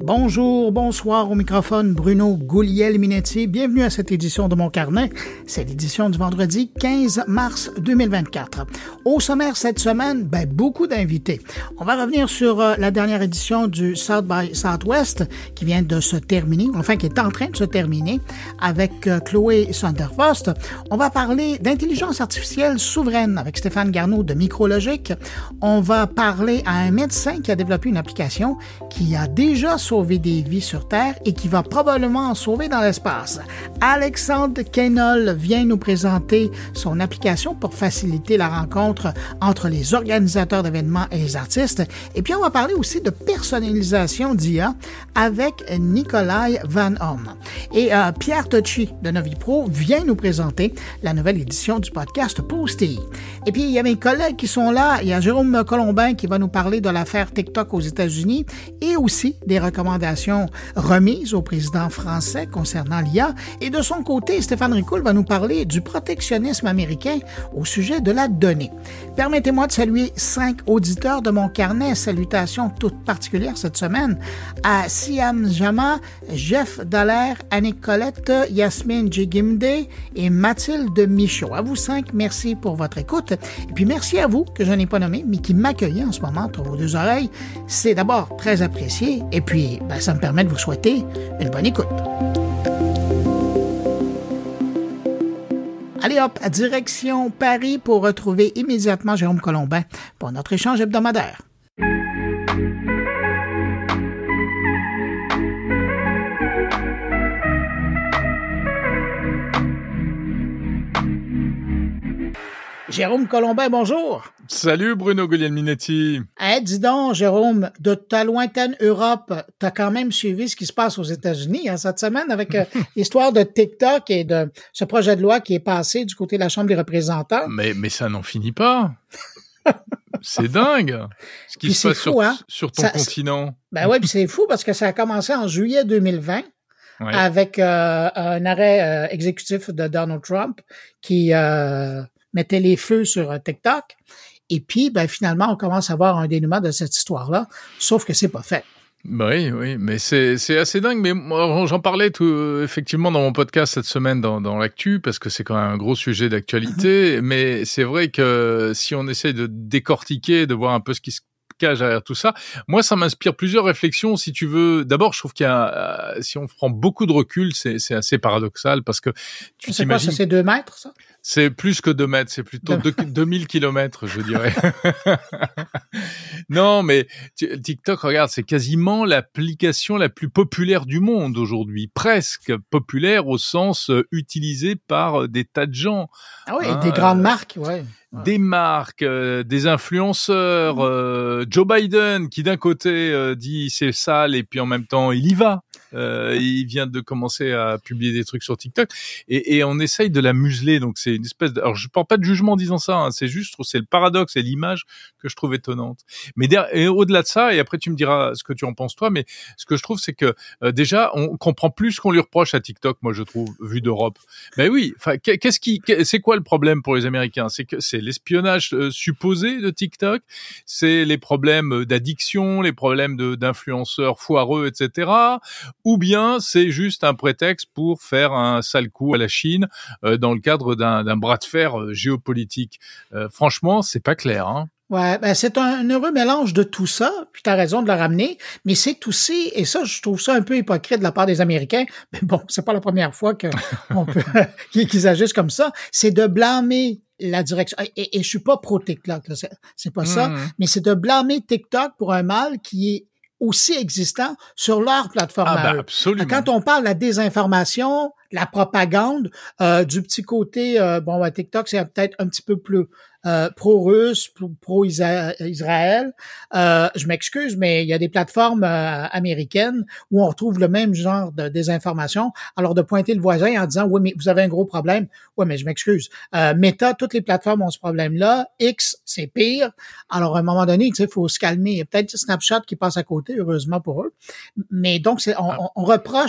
Bonjour, bonsoir au microphone Bruno Guglielminetti. Bienvenue à cette édition de Mon Carnet. C'est l'édition du vendredi 15 mars 2024. Au sommaire cette semaine, beaucoup d'invités. On va revenir sur la dernière édition du South by Southwest qui vient de se terminer, enfin qui est en train de se terminer avec Chloé Sonderfost. On va parler d'intelligence artificielle souveraine avec Stéphane Garneau de Micrologique. On va parler à un médecin qui a développé une application qui a déjà sauvé des vies sur Terre et qui va probablement en sauver dans l'espace. Alexandre Keynol vient nous présenter son application pour faciliter la rencontre entre les organisateurs d'événements et les artistes. Et puis, on va parler aussi de personnalisation d'IA avec Nikolai Van Homme. Et Pierre Tocci de Novipro vient nous présenter la nouvelle édition du podcast Posty. Et puis, il y a mes collègues qui sont là. Il y a Jérôme Colombin qui va nous parler de l'affaire TikTok aux États-Unis et aussi des recommandations remises au président français concernant l'IA. Et de son côté, Stéphane Ricoul va nous parler du protectionnisme américain au sujet de la donnée. Permettez-moi de saluer 5 auditeurs de Mon Carnet. Salutations toutes particulières cette semaine à Siam Jama, Jeff Dallaire, Annick Colette, Yasmine Djigimde et Mathilde Michaud. À vous 5, merci pour votre écoute. Et puis merci à vous, que je n'ai pas nommé, mais qui m'accueillez en ce moment entre vos deux oreilles. C'est d'abord très apprécié et puis ça me permet de vous souhaiter une bonne écoute. Allez hop, direction Paris pour retrouver immédiatement Jérôme Colombin pour notre échange hebdomadaire. Jérôme Colombin, bonjour. Salut Bruno Guglielminetti. Dis donc, Jérôme, de ta lointaine Europe, t'as quand même suivi ce qui se passe aux États-Unis cette semaine avec l'histoire de TikTok et de ce projet de loi qui est passé du côté de la Chambre des représentants. Mais ça n'en finit pas. C'est dingue ce qui se passe sur ton continent. Puis c'est fou parce que ça a commencé en juillet 2020. Ouais. Avec un arrêt exécutif de Donald Trump qui mettait les feux sur TikTok. Et puis, finalement, on commence à voir un dénouement de cette histoire-là, sauf que c'est pas fait. Oui, mais c'est assez dingue. Mais moi, j'en parlais effectivement dans mon podcast cette semaine dans l'actu, parce que c'est quand même un gros sujet d'actualité. Mais c'est vrai que si on essaie de décortiquer, de voir un peu ce qui se cache derrière tout ça, moi, ça m'inspire plusieurs réflexions, si tu veux. D'abord, je trouve si on prend beaucoup de recul, c'est assez paradoxal, parce que tu t'imagines... C'est quoi, ça, c'est 2 mètres, ça? C'est plus que 2 mètres, c'est plutôt 2000 kilomètres, je dirais. Non, mais TikTok, regarde, c'est quasiment l'application la plus populaire du monde aujourd'hui. Presque populaire au sens utilisé par des tas de gens. Ah oui, des grandes marques, ouais. Des marques, des influenceurs, Joe Biden qui d'un côté dit c'est sale et puis en même temps il y va. Il vient de commencer à publier des trucs sur TikTok et on essaye de la museler, donc c'est une espèce de... Alors je porte pas de jugement en disant ça, c'est juste, c'est le paradoxe et l'image que je trouve étonnante. Mais et au-delà de ça, et après tu me diras ce que tu en penses toi, mais ce que je trouve c'est que déjà on comprend plus ce qu'on lui reproche à TikTok, moi je trouve, vu d'Europe. Ben oui, enfin c'est quoi le problème pour les Américains? C'est que c'est l'espionnage supposé de TikTok, c'est les problèmes d'addiction, les problèmes d'influenceurs foireux, etc. Ou bien c'est juste un prétexte pour faire un sale coup à la Chine dans le cadre d'un bras de fer géopolitique. Franchement, c'est pas clair, hein. Ouais, c'est un heureux mélange de tout ça, puis t'as raison de le ramener, mais c'est aussi, et ça, je trouve ça un peu hypocrite de la part des Américains, mais bon, c'est pas la première fois qu'ils agissent comme ça, c'est de blâmer la direction, et je suis pas pro TikTok, là, c'est pas ça, mais c'est de blâmer TikTok pour un mal qui est aussi existant sur leur plateforme. Absolument. Quand on parle de la désinformation, la propagande, du petit côté, TikTok, c'est peut-être un petit peu plus pro-russe, pro-Israël. Je m'excuse, mais il y a des plateformes américaines où on retrouve le même genre de désinformation. Alors, de pointer le voisin en disant, oui, mais vous avez un gros problème. Oui, mais je m'excuse. Meta, toutes les plateformes ont ce problème-là. X, c'est pire. Alors, à un moment donné, il faut se calmer. Il y a peut-être Snapchat qui passe à côté, heureusement pour eux. Mais donc, on reproche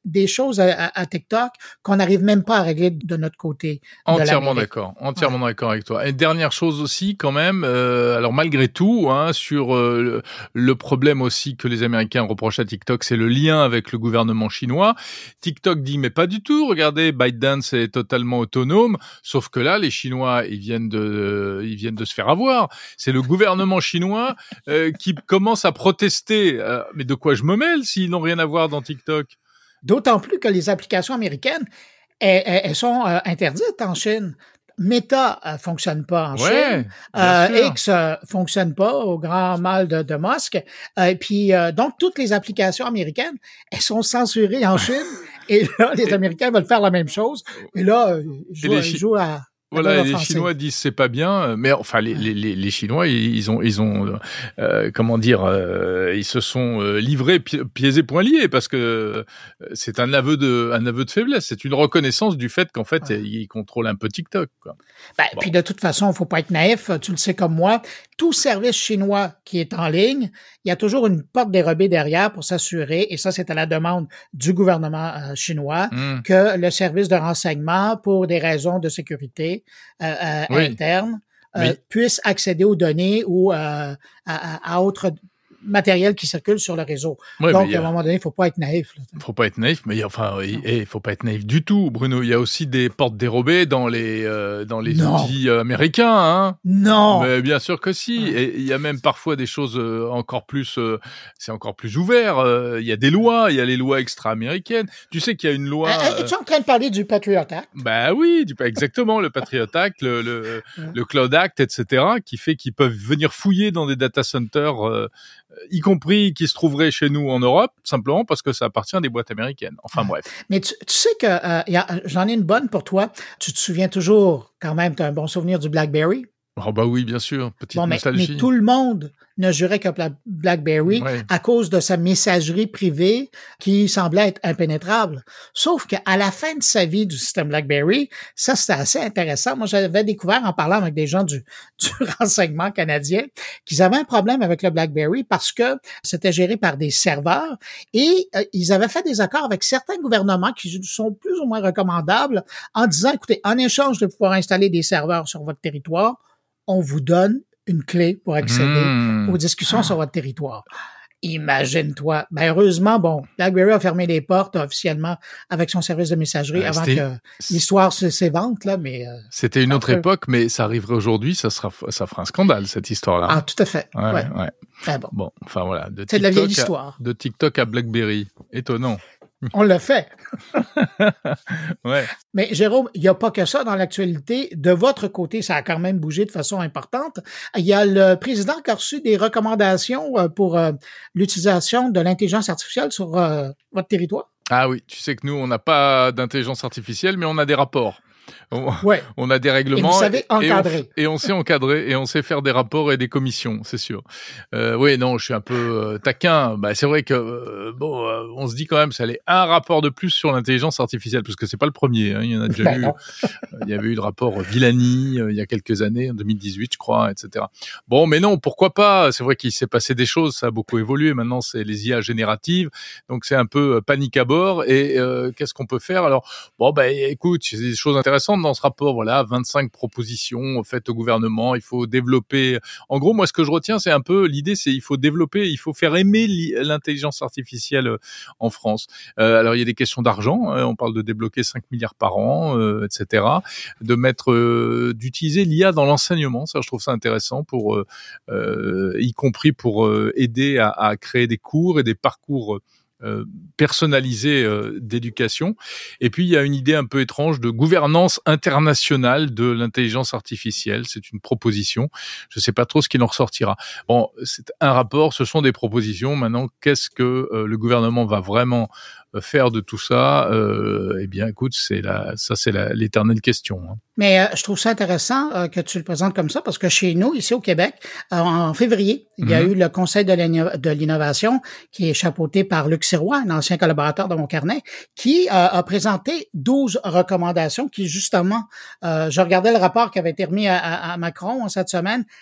des choses à TikTok qu'on n'arrive même pas à régler de notre côté. Entièrement d'accord avec toi. Et dernière chose aussi quand même, alors malgré tout, hein, sur le problème aussi que les Américains reprochent à TikTok, c'est le lien avec le gouvernement chinois. TikTok dit mais pas du tout, regardez, ByteDance est totalement autonome, sauf que là les Chinois ils viennent de se faire avoir. C'est le gouvernement chinois qui commence à protester. Mais de quoi je me mêle s'ils n'ont rien à voir dans TikTok? D'autant plus que les applications américaines, elles sont interdites en Chine. Meta fonctionne pas en Chine. X fonctionne pas au grand mal de Musk. Puis donc toutes les applications américaines, elles sont censurées en Chine. Et là, les Américains veulent faire la même chose. Et là, ils jouent à... Voilà, les Chinois disent c'est pas bien, mais enfin les Chinois ils ont comment dire, ils se sont livrés pieds et poings liés parce que c'est un aveu de faiblesse, c'est une reconnaissance du fait qu'en fait ils contrôlent un peu TikTok, quoi. Puis de toute façon, faut pas être naïf, tu le sais comme moi, tout service chinois qui est en ligne, il y a toujours une porte dérobée derrière pour s'assurer, et ça c'est à la demande du gouvernement chinois, que le service de renseignement, pour des raisons de sécurité interne, puisse accéder aux données ou à autres matériel qui circule sur le réseau. Ouais, donc, à un moment donné, il faut pas être naïf. Faut pas être naïf, mais enfin, il faut pas être naïf du tout, Bruno. Il y a aussi des portes dérobées dans les outils américains, hein. Non. Mais bien sûr que si. Et il y a même parfois des choses encore plus, c'est encore plus ouvert. Il y a des lois, il y a les lois extra-américaines. Tu sais qu'il y a une loi. Es-tu en train de parler du Patriot Act? Bah oui, exactement, le Patriot Act, le Cloud Act, etc., qui fait qu'ils peuvent venir fouiller dans des data centers, y compris qui se trouveraient chez nous en Europe, simplement parce que ça appartient à des boîtes américaines. Enfin bref. Mais tu sais que j'en ai une bonne pour toi. Tu te souviens toujours, quand même, tu as un bon souvenir du BlackBerry? Oh bah oui, bien sûr, petite nostalgie. Mais tout le monde ne jurait que BlackBerry à cause de sa messagerie privée qui semblait être impénétrable. Sauf qu'à la fin de sa vie du système BlackBerry, ça c'était assez intéressant. Moi, j'avais découvert en parlant avec des gens du renseignement canadien qu'ils avaient un problème avec le BlackBerry parce que c'était géré par des serveurs et ils avaient fait des accords avec certains gouvernements qui sont plus ou moins recommandables en disant, écoutez, en échange de pouvoir installer des serveurs sur votre territoire, on vous donne une clé pour accéder aux discussions sur votre territoire. Imagine-toi. Ben, heureusement, BlackBerry a fermé les portes officiellement avec son service de messagerie avant que l'histoire s'évente, là, mais... C'était une autre époque, mais ça arriverait aujourd'hui, ça fera un scandale, cette histoire-là. Ah, tout à fait. Ouais. Ah, bon, enfin voilà. C'est de la vieille histoire. De TikTok à BlackBerry. Étonnant. On l'a fait. Ouais. Mais Jérôme, il n'y a pas que ça dans l'actualité. De votre côté, ça a quand même bougé de façon importante. Il y a le président qui a reçu des recommandations pour l'utilisation de l'intelligence artificielle sur votre territoire. Ah oui, tu sais que nous, on n'a pas d'intelligence artificielle, mais on a des rapports. On a des règlements. Et vous savez encadrer. Et on sait encadrer et on sait faire des rapports et des commissions, c'est sûr. Je suis un peu taquin. Bah, c'est vrai que on se dit quand même, ça allait un rapport de plus sur l'intelligence artificielle, parce que c'est pas le premier. Hein, il y en a déjà eu. Il y avait eu le rapport Villani il y a quelques années, en 2018, je crois, etc. Bon, mais non, pourquoi pas? C'est vrai qu'il s'est passé des choses, ça a beaucoup évolué. Maintenant, c'est les IA génératives, donc c'est un peu panique à bord. Et qu'est-ce qu'on peut faire? Alors, écoute, il y a des choses intéressantes dans ce rapport, 25 propositions faites au gouvernement, il faut développer. En gros, moi, ce que je retiens, c'est un peu l'idée, c'est il faut faire aimer l'intelligence artificielle en France. Alors, il y a des questions d'argent, on parle de débloquer 5 milliards par an, etc. D'utiliser l'IA dans l'enseignement, ça, je trouve ça intéressant pour, y compris pour aider à créer des cours et des parcours personnalisé d'éducation. Et puis il y a une idée un peu étrange de gouvernance internationale de l'intelligence artificielle. C'est une proposition. Je ne sais pas trop ce qu'il en ressortira. Bon, c'est un rapport, ce sont des propositions. Maintenant, qu'est-ce que le gouvernement va vraiment faire de tout ça? Eh bien, écoute, c'est l'éternelle question. Hein. Mais je trouve ça intéressant que tu le présentes comme ça, parce que chez nous, ici au Québec, en février, il y a eu le Conseil de l'innovation qui est chapeauté par Luc Sirois, un ancien collaborateur de mon carnet, qui a présenté 12 recommandations qui, justement, je regardais le rapport qui avait été remis à Macron cette semaine.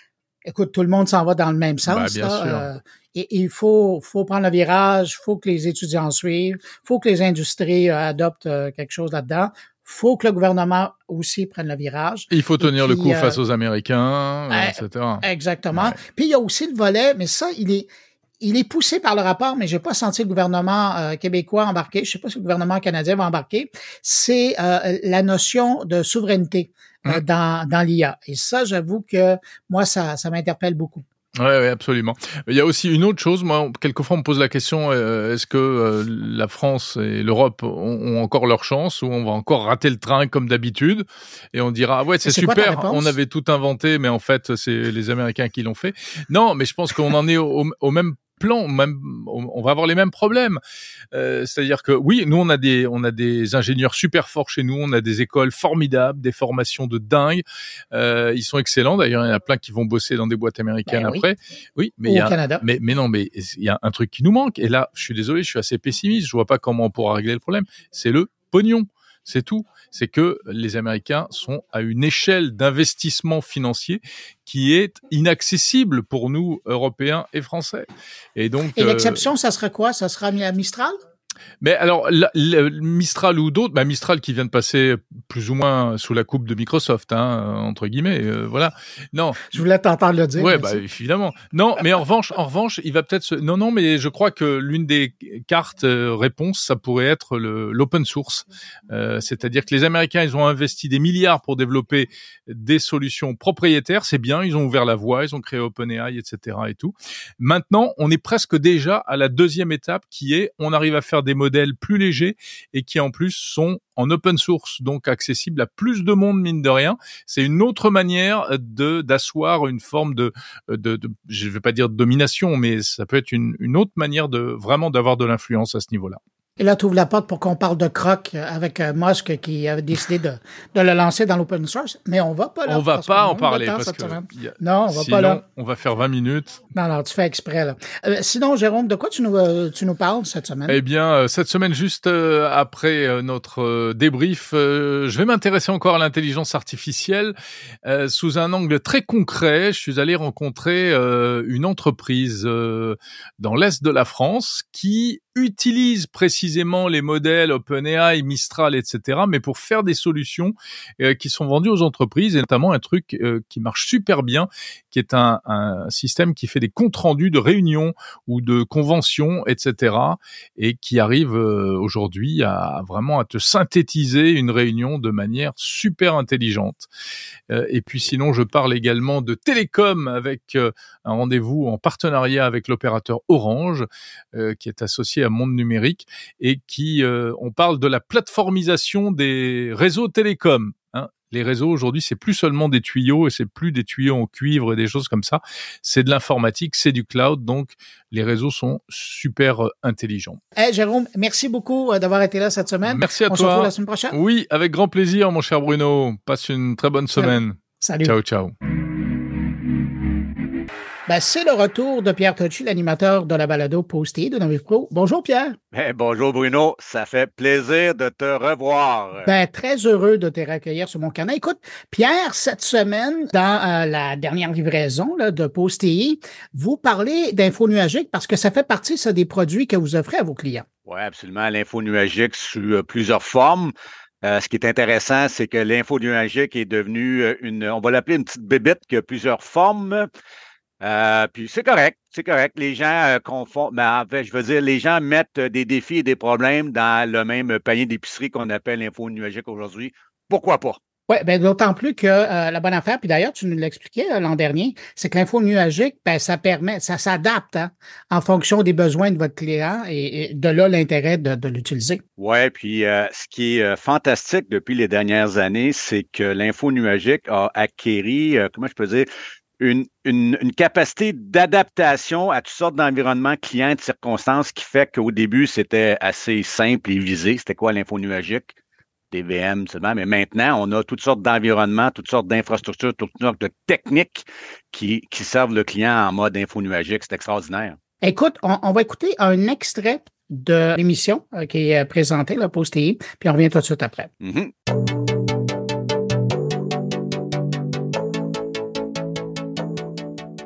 écoute, tout le monde s'en va dans le même sens. Bien sûr. Et il faut prendre le virage, il faut que les étudiants suivent, il faut que les industries adoptent quelque chose là-dedans. Faut que le gouvernement aussi prenne le virage. Il faut tenir le coup face aux Américains, etc. Exactement. Ouais. Puis il y a aussi le volet, mais ça, il est poussé par le rapport, mais j'ai pas senti le gouvernement québécois embarquer. Je sais pas si le gouvernement canadien va embarquer. C'est la notion de souveraineté dans l'IA. Et ça, j'avoue que moi, ça m'interpelle beaucoup. Oui, absolument. Il y a aussi une autre chose. Moi, quelquefois, on me pose la question, est-ce que la France et l'Europe ont encore leur chance ou on va encore rater le train comme d'habitude? Et on dira, ouais, c'est super, on avait tout inventé, mais en fait, c'est les Américains qui l'ont fait. Non, mais je pense qu'on en est au même plan, même, on va avoir les mêmes problèmes. C'est-à-dire que oui, nous on a des ingénieurs super forts chez nous, on a des écoles formidables, des formations de dingue. Ils sont excellents. D'ailleurs, il y en a plein qui vont bosser dans des boîtes américaines après. Oui, mais au Canada. Mais non, mais il y a un truc qui nous manque. Et là, je suis désolé, je suis assez pessimiste. Je vois pas comment on pourra régler le problème. C'est le pognon. C'est tout. C'est que les Américains sont à une échelle d'investissement financier qui est inaccessible pour nous, Européens et Français. Et donc. Et l'exception, ça sera quoi? Ça sera Mistral? Mais alors, Mistral ou d'autres, Mistral qui vient de passer plus ou moins sous la coupe de Microsoft, entre guillemets, voilà. Non. Je voulais t'entendre le dire. Ouais, évidemment. Non, mais en revanche, il va peut-être non, mais je crois que l'une des cartes réponses, ça pourrait être l'open source. C'est-à-dire que les Américains, ils ont investi des milliards pour développer des solutions propriétaires. C'est bien, ils ont ouvert la voie, ils ont créé OpenAI, etc. et tout. Maintenant, on est presque déjà à la deuxième étape qui est, on arrive à faire des modèles plus légers et qui en plus sont en open source, donc accessibles à plus de monde, mine de rien. C'est une autre manière d'asseoir une forme de je vais pas dire de domination, mais ça peut être une autre manière de vraiment d'avoir de l'influence à ce niveau-là. Et là, tu ouvres la porte pour qu'on parle de Croc avec Musk qui avait décidé de le lancer dans l'open source. Mais on va pas là. On va pas en parler parce que non, on va pas là. On va faire 20 minutes. Non, tu fais exprès là. Sinon, Jérôme, de quoi tu nous parles cette semaine? Eh bien, cette semaine, juste après notre débrief, je vais m'intéresser encore à l'intelligence artificielle sous un angle très concret. Je suis allé rencontrer une entreprise dans l'est de la France qui utilise précisément les modèles OpenAI, Mistral, etc., mais pour faire des solutions qui sont vendues aux entreprises, et notamment un truc qui marche super bien, qui est un système qui fait des comptes rendus de réunions ou de conventions, etc., et qui arrive aujourd'hui à vraiment à te synthétiser une réunion de manière super intelligente. Et puis sinon, je parle également de télécom avec un rendez-vous en partenariat avec l'opérateur Orange, qui est associé à Monde Numérique, et qui, on parle de la plateformisation des réseaux télécoms. Les réseaux aujourd'hui, c'est plus seulement des tuyaux et c'est plus des tuyaux en cuivre et des choses comme ça. C'est de l'informatique, c'est du cloud, donc les réseaux sont super intelligents. Hey, Jérôme, merci beaucoup d'avoir été là cette semaine. Merci à toi. On se retrouve la semaine prochaine. Oui, avec grand plaisir, mon cher Bruno. Passe une très bonne semaine. Salut. Ciao, ciao. C'est le retour de Pierre Tocci, l'animateur de la balado Post-it de Novice Pro. Bonjour Pierre. Bonjour Bruno, ça fait plaisir de te revoir. Très heureux de te recueillir sur mon canal. Écoute, Pierre, cette semaine, dans la dernière livraison là, de Post-it, vous parlez d'info nuagique parce que ça fait partie des produits que vous offrez à vos clients. Oui, absolument. L'info nuagique sous plusieurs formes. Ce qui est intéressant, c'est que l'info nuagique est devenue on va l'appeler une petite bébête qui a plusieurs formes. Puis c'est correct. Les gens confondent, mais en fait, je veux dire, les gens mettent des défis et des problèmes dans le même panier d'épicerie qu'on appelle l'info nuagique aujourd'hui. Pourquoi pas? Oui, d'autant plus que la bonne affaire, puis d'ailleurs, tu nous l'expliquais l'an dernier, c'est que l'info nuagique, ça s'adapte en fonction des besoins de votre client et de là l'intérêt de l'utiliser. Oui, puis ce qui est fantastique depuis les dernières années, c'est que l'info nuagique a acquéri, comment je peux dire, une capacité d'adaptation à toutes sortes d'environnements clients et de circonstances qui fait qu'au début, c'était assez simple et visé. C'était quoi l'info nuagique? Des VM, seulement. Mais maintenant, on a toutes sortes d'environnements, toutes sortes d'infrastructures, toutes sortes de techniques qui servent le client en mode info nuagique. C'est extraordinaire. Écoute, on va écouter un extrait de l'émission qui est présentée, la Post-TI, puis on revient tout de suite après. Mm-hmm.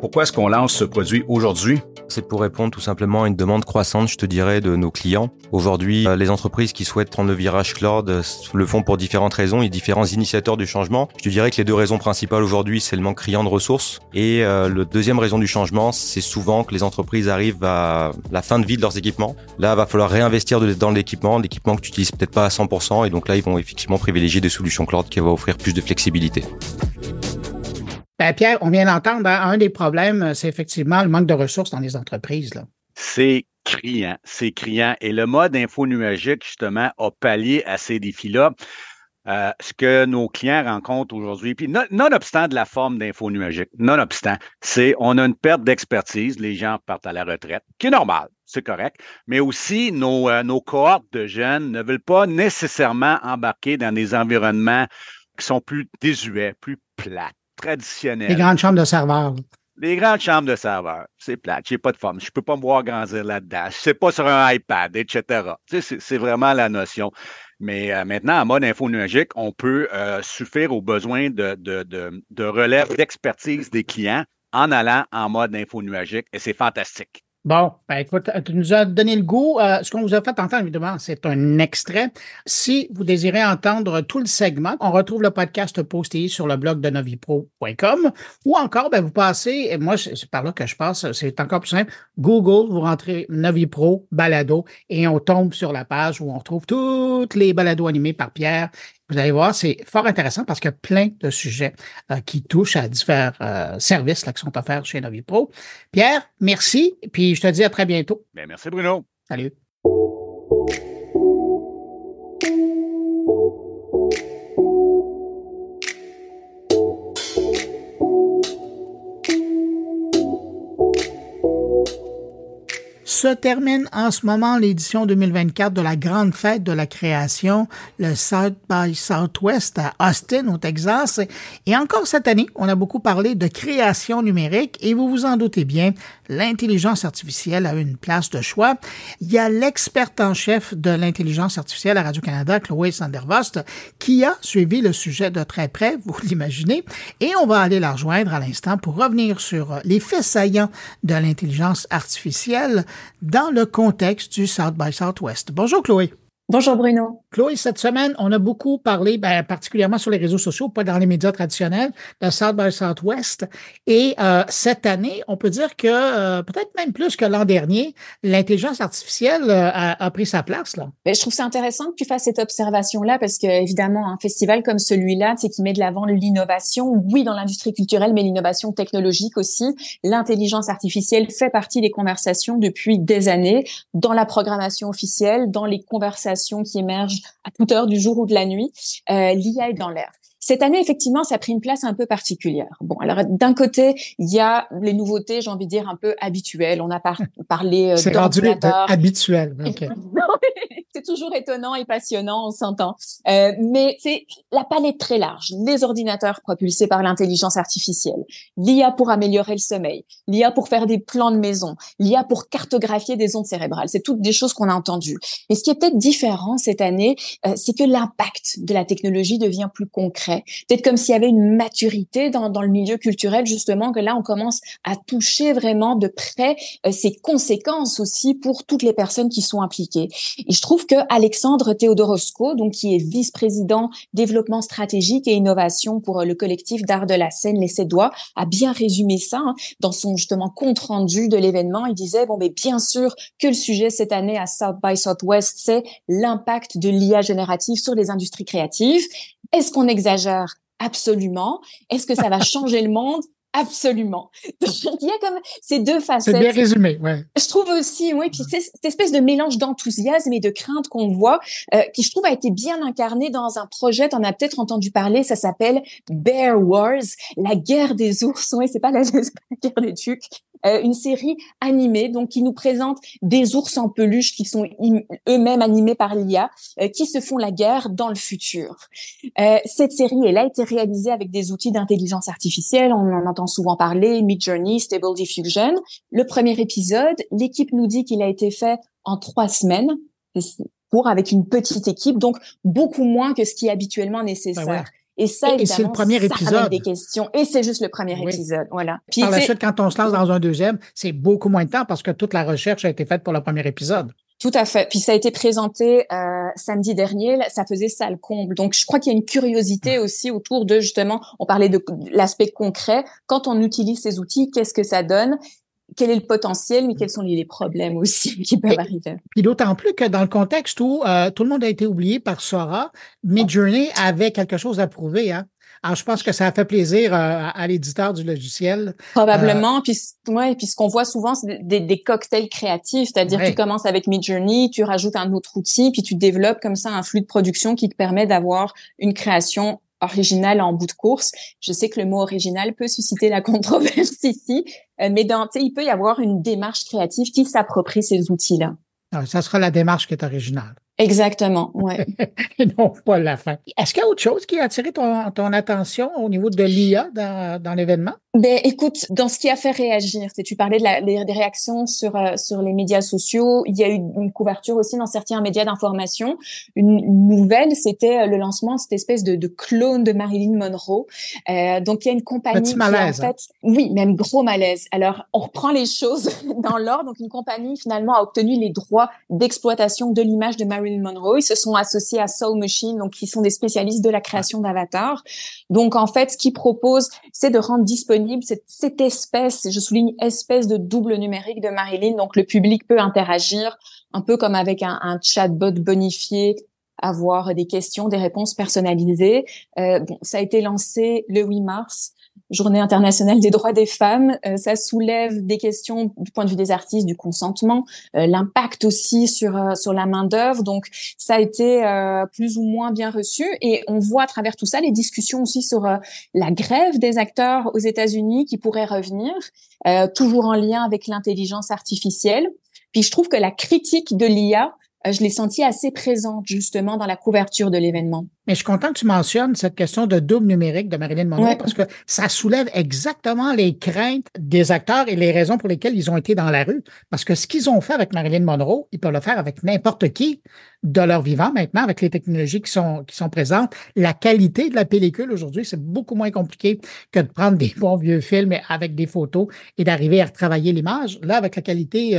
Pourquoi est-ce qu'on lance ce produit aujourd'hui? C'est pour répondre tout simplement à une demande croissante, je te dirais, de nos clients. Aujourd'hui, les entreprises qui souhaitent prendre le virage cloud le font pour différentes raisons et différents initiateurs du changement. Je te dirais que les deux raisons principales aujourd'hui, c'est le manque criant de ressources. Et la deuxième raison du changement, c'est souvent que les entreprises arrivent à la fin de vie de leurs équipements. Là, il va falloir réinvestir dans l'équipement que tu utilises peut-être pas à 100%. Et donc là, ils vont effectivement privilégier des solutions cloud qui vont offrir plus de flexibilité. Ben Pierre, on vient d'entendre, un des problèmes, c'est effectivement le manque de ressources dans les entreprises, là. C'est criant. Et le mode info nuagique, justement, a pallié à ces défis-là. Ce que nos clients rencontrent aujourd'hui, puis nonobstant de la forme d'info nuagique, c'est on a une perte d'expertise, les gens partent à la retraite, qui est normal, c'est correct, mais aussi nos cohortes de jeunes ne veulent pas nécessairement embarquer dans des environnements qui sont plus désuets, plus plates, traditionnels. Les grandes chambres de serveurs. Les grandes chambres de serveurs, c'est plate, j'ai pas de forme, je peux pas me voir grandir là-dedans, je sais pas sur un iPad, etc. Tu sais, c'est vraiment la notion. Mais maintenant, en mode info nuagique, on peut suffire aux besoins de relève d'expertise des clients en allant en mode info nuagique et c'est fantastique. Bon, ben écoute, tu nous as donné le goût. Ce qu'on vous a fait entendre, évidemment, c'est un extrait. Si vous désirez entendre tout le segment, on retrouve le podcast posté sur le blog de novipro.com ou encore, ben vous passez, et moi, c'est par là que je passe, c'est encore plus simple, Google, vous rentrez Novipro, balado, et on tombe sur la page où on retrouve toutes les balados animés par Pierre. Vous allez voir, c'est fort intéressant parce qu'il y a plein de sujets qui touchent à divers services là, qui sont offerts chez Novipro. Pierre, merci. Puis je te dis à très bientôt. Bien, merci Bruno. Salut. Se termine en ce moment l'édition 2024 de la grande fête de la création, le South by Southwest à Austin, au Texas. Et encore cette année, on a beaucoup parlé de création numérique et vous vous en doutez bien, l'intelligence artificielle a une place de choix. Il y a l'experte en chef de l'intelligence artificielle à Radio-Canada, Chloé Sandervost, qui a suivi le sujet de très près, vous l'imaginez, et on va aller la rejoindre à l'instant pour revenir sur les faits saillants de l'intelligence artificielle dans le contexte du South by Southwest. Bonjour Chloé. Bonjour Bruno. Chloé, cette semaine, on a beaucoup parlé, particulièrement sur les réseaux sociaux, pas dans les médias traditionnels, de South by Southwest. Et cette année, on peut dire que peut-être même plus que l'an dernier, l'intelligence artificielle a pris sa place, là. Mais je trouve ça intéressant que tu fasses cette observation-là parce que évidemment, un festival comme celui-là, c'est qui met de l'avant l'innovation, oui, dans l'industrie culturelle, mais l'innovation technologique aussi. L'intelligence artificielle fait partie des conversations depuis des années, dans la programmation officielle, dans les conversations qui émergent à toute heure du jour ou de la nuit. L'IA est dans l'air. Cette année, effectivement, ça a pris une place un peu particulière. Bon, alors d'un côté, il y a les nouveautés, j'ai envie de dire, un peu habituelles. On a parlé c'est rendu habituel. Okay. C'est toujours étonnant et passionnant, on s'entend. Mais c'est la palette très large. Les ordinateurs propulsés par l'intelligence artificielle, l'IA pour améliorer le sommeil, l'IA pour faire des plans de maison, l'IA pour cartographier des ondes cérébrales. C'est toutes des choses qu'on a entendues. Et ce qui est peut-être différent cette année, c'est que l'impact de la technologie devient plus concret. Peut-être comme s'il y avait une maturité dans le milieu culturel, justement, que là, on commence à toucher vraiment de près ces conséquences aussi pour toutes les personnes qui sont impliquées. Et je trouve que Alexandre Teodorosco, donc qui est vice-président développement stratégique et innovation pour le collectif d'art de la scène Les Sept Doigts, a bien résumé ça dans son justement compte rendu de l'événement. Il disait mais bien sûr que le sujet cette année à South by Southwest, c'est l'impact de l'IA générative sur les industries créatives. Est-ce qu'on exagère? Absolument. Est-ce que ça va changer le monde? Absolument. Donc, il y a comme ces deux facettes. C'est bien résumé, ouais. Je trouve aussi, oui, puis c'est cette espèce de mélange d'enthousiasme et de crainte qu'on voit, qui je trouve a été bien incarné dans un projet, t'en as peut-être entendu parler, ça s'appelle Bear Wars, la guerre des ours, oui, c'est pas la guerre des tucs. Une série animée, donc qui nous présente des ours en peluche qui sont eux-mêmes animés par l'IA, qui se font la guerre dans le futur. Cette série, elle a été réalisée avec des outils d'intelligence artificielle, on en entend souvent parler, Midjourney, Stable Diffusion. Le premier épisode, l'équipe nous dit qu'il a été fait en 3 semaines, avec une petite équipe, donc beaucoup moins que ce qui est habituellement nécessaire. Ouais. Et ça, Et c'est le évidemment, premier ça épisode. ramène des questions. Et c'est juste le premier Oui. épisode, voilà. Puis, Par la tu sais, suite, quand on se lance dans un deuxième, c'est beaucoup moins de temps parce que toute la recherche a été faite pour le premier épisode. tout à fait. Puis ça a été présenté samedi dernier. Ça faisait ça le comble. Donc je crois qu'il y a une curiosité aussi autour de justement. On parlait de l'aspect concret. Quand on utilise ces outils, qu'est-ce que ça donne? Quel est le potentiel, mais quels sont les problèmes aussi qui peuvent arriver? Puis d'autant plus que dans le contexte où tout le monde a été oublié par Sora, Midjourney avait quelque chose à prouver, hein. Alors, je pense que ça a fait plaisir à l'éditeur du logiciel. Probablement. Puis ce qu'on voit souvent, c'est des cocktails créatifs. C'est-à-dire, Ouais. tu commences avec Midjourney, tu rajoutes un autre outil, puis tu développes comme ça un flux de production qui te permet d'avoir une création originale en bout de course. Je sais que le mot original peut susciter la controverse ici, mais il peut y avoir une démarche créative qui s'approprie ces outils-là. Alors, ça sera la démarche qui est originale. Exactement, ouais. Et non pas la fin. Est-ce qu'il y a autre chose qui a attiré ton attention au niveau de l'IA dans l'événement? Ben, écoute, dans ce qui a fait réagir, tu parlais des réactions sur les médias sociaux. Il y a eu une couverture aussi dans certains médias d'information. Une nouvelle, c'était le lancement de cette espèce de clone de Marilyn Monroe. Donc, il y a une compagnie Petit malaise, qui, en fait, oui, même gros malaise. Alors, on reprend les choses dans l'ordre. Donc, une compagnie, finalement, a obtenu les droits d'exploitation de l'image de Marilyn Monroe. Ils se sont associés à Soul Machine, donc qui sont des spécialistes de la création d'avatars. Donc, en fait, ce qu'ils proposent, c'est de rendre disponible cette espèce, je souligne espèce de double numérique de Marilyn. Donc, le public peut interagir un peu comme avec un chatbot bonifié, avoir des questions, des réponses personnalisées. Ça a été lancé le 8 mars. Journée internationale des droits des femmes, ça soulève des questions du point de vue des artistes, du consentement, l'impact aussi sur la main-d'œuvre. Donc, ça a été plus ou moins bien reçu. Et on voit à travers tout ça les discussions aussi sur la grève des acteurs aux États-Unis qui pourrait revenir, toujours en lien avec l'intelligence artificielle. Puis, je trouve que la critique de l'IA, je l'ai sentie assez présente justement dans la couverture de l'événement. Mais je suis content que tu mentionnes cette question de double numérique de Marilyn Monroe Ouais. parce que ça soulève exactement les craintes des acteurs et les raisons pour lesquelles ils ont été dans la rue. Parce que ce qu'ils ont fait avec Marilyn Monroe, ils peuvent le faire avec n'importe qui de leur vivant maintenant, avec les technologies qui sont présentes. La qualité de la pellicule aujourd'hui, c'est beaucoup moins compliqué que de prendre des bons vieux films avec des photos et d'arriver à retravailler l'image. Là, avec la qualité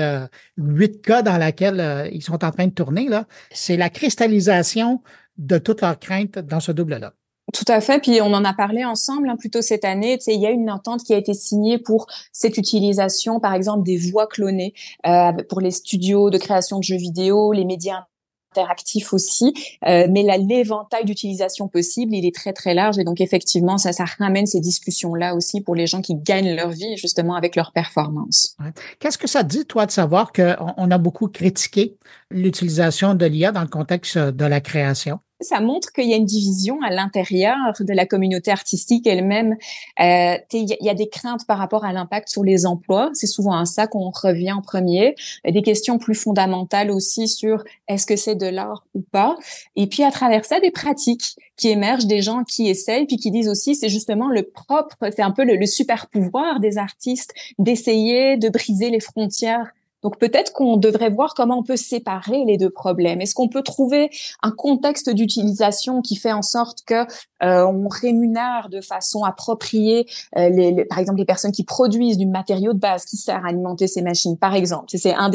8K dans laquelle ils sont en train de tourner, là, c'est la cristallisation de toutes leurs craintes dans ce double-là. Tout à fait. Puis on en a parlé ensemble plus tôt cette année. Tu sais, il y a une entente qui a été signée pour cette utilisation, par exemple, des voix clonées pour les studios de création de jeux vidéo, les médias interactifs aussi. Mais l'éventail d'utilisation possible, il est très très large. Et donc effectivement, ça ramène ces discussions-là aussi pour les gens qui gagnent leur vie justement avec leur performance. Ouais. Qu'est-ce que ça te dit, toi, de savoir qu'on a beaucoup critiqué l'utilisation de l'IA dans le contexte de la création? Ça montre qu'il y a une division à l'intérieur de la communauté artistique elle-même. Il y a des craintes par rapport à l'impact sur les emplois. C'est souvent à ça qu'on revient en premier. Des questions plus fondamentales aussi sur est-ce que c'est de l'art ou pas. Et puis à travers ça, des pratiques qui émergent, des gens qui essayent, puis qui disent aussi c'est justement le propre, c'est un peu le super pouvoir des artistes d'essayer de briser les frontières. Donc peut-être qu'on devrait voir comment on peut séparer les deux problèmes. Est-ce qu'on peut trouver un contexte d'utilisation qui fait en sorte que on rémunère de façon appropriée par exemple les personnes qui produisent du matériau de base qui sert à alimenter ces machines, par exemple. C'est un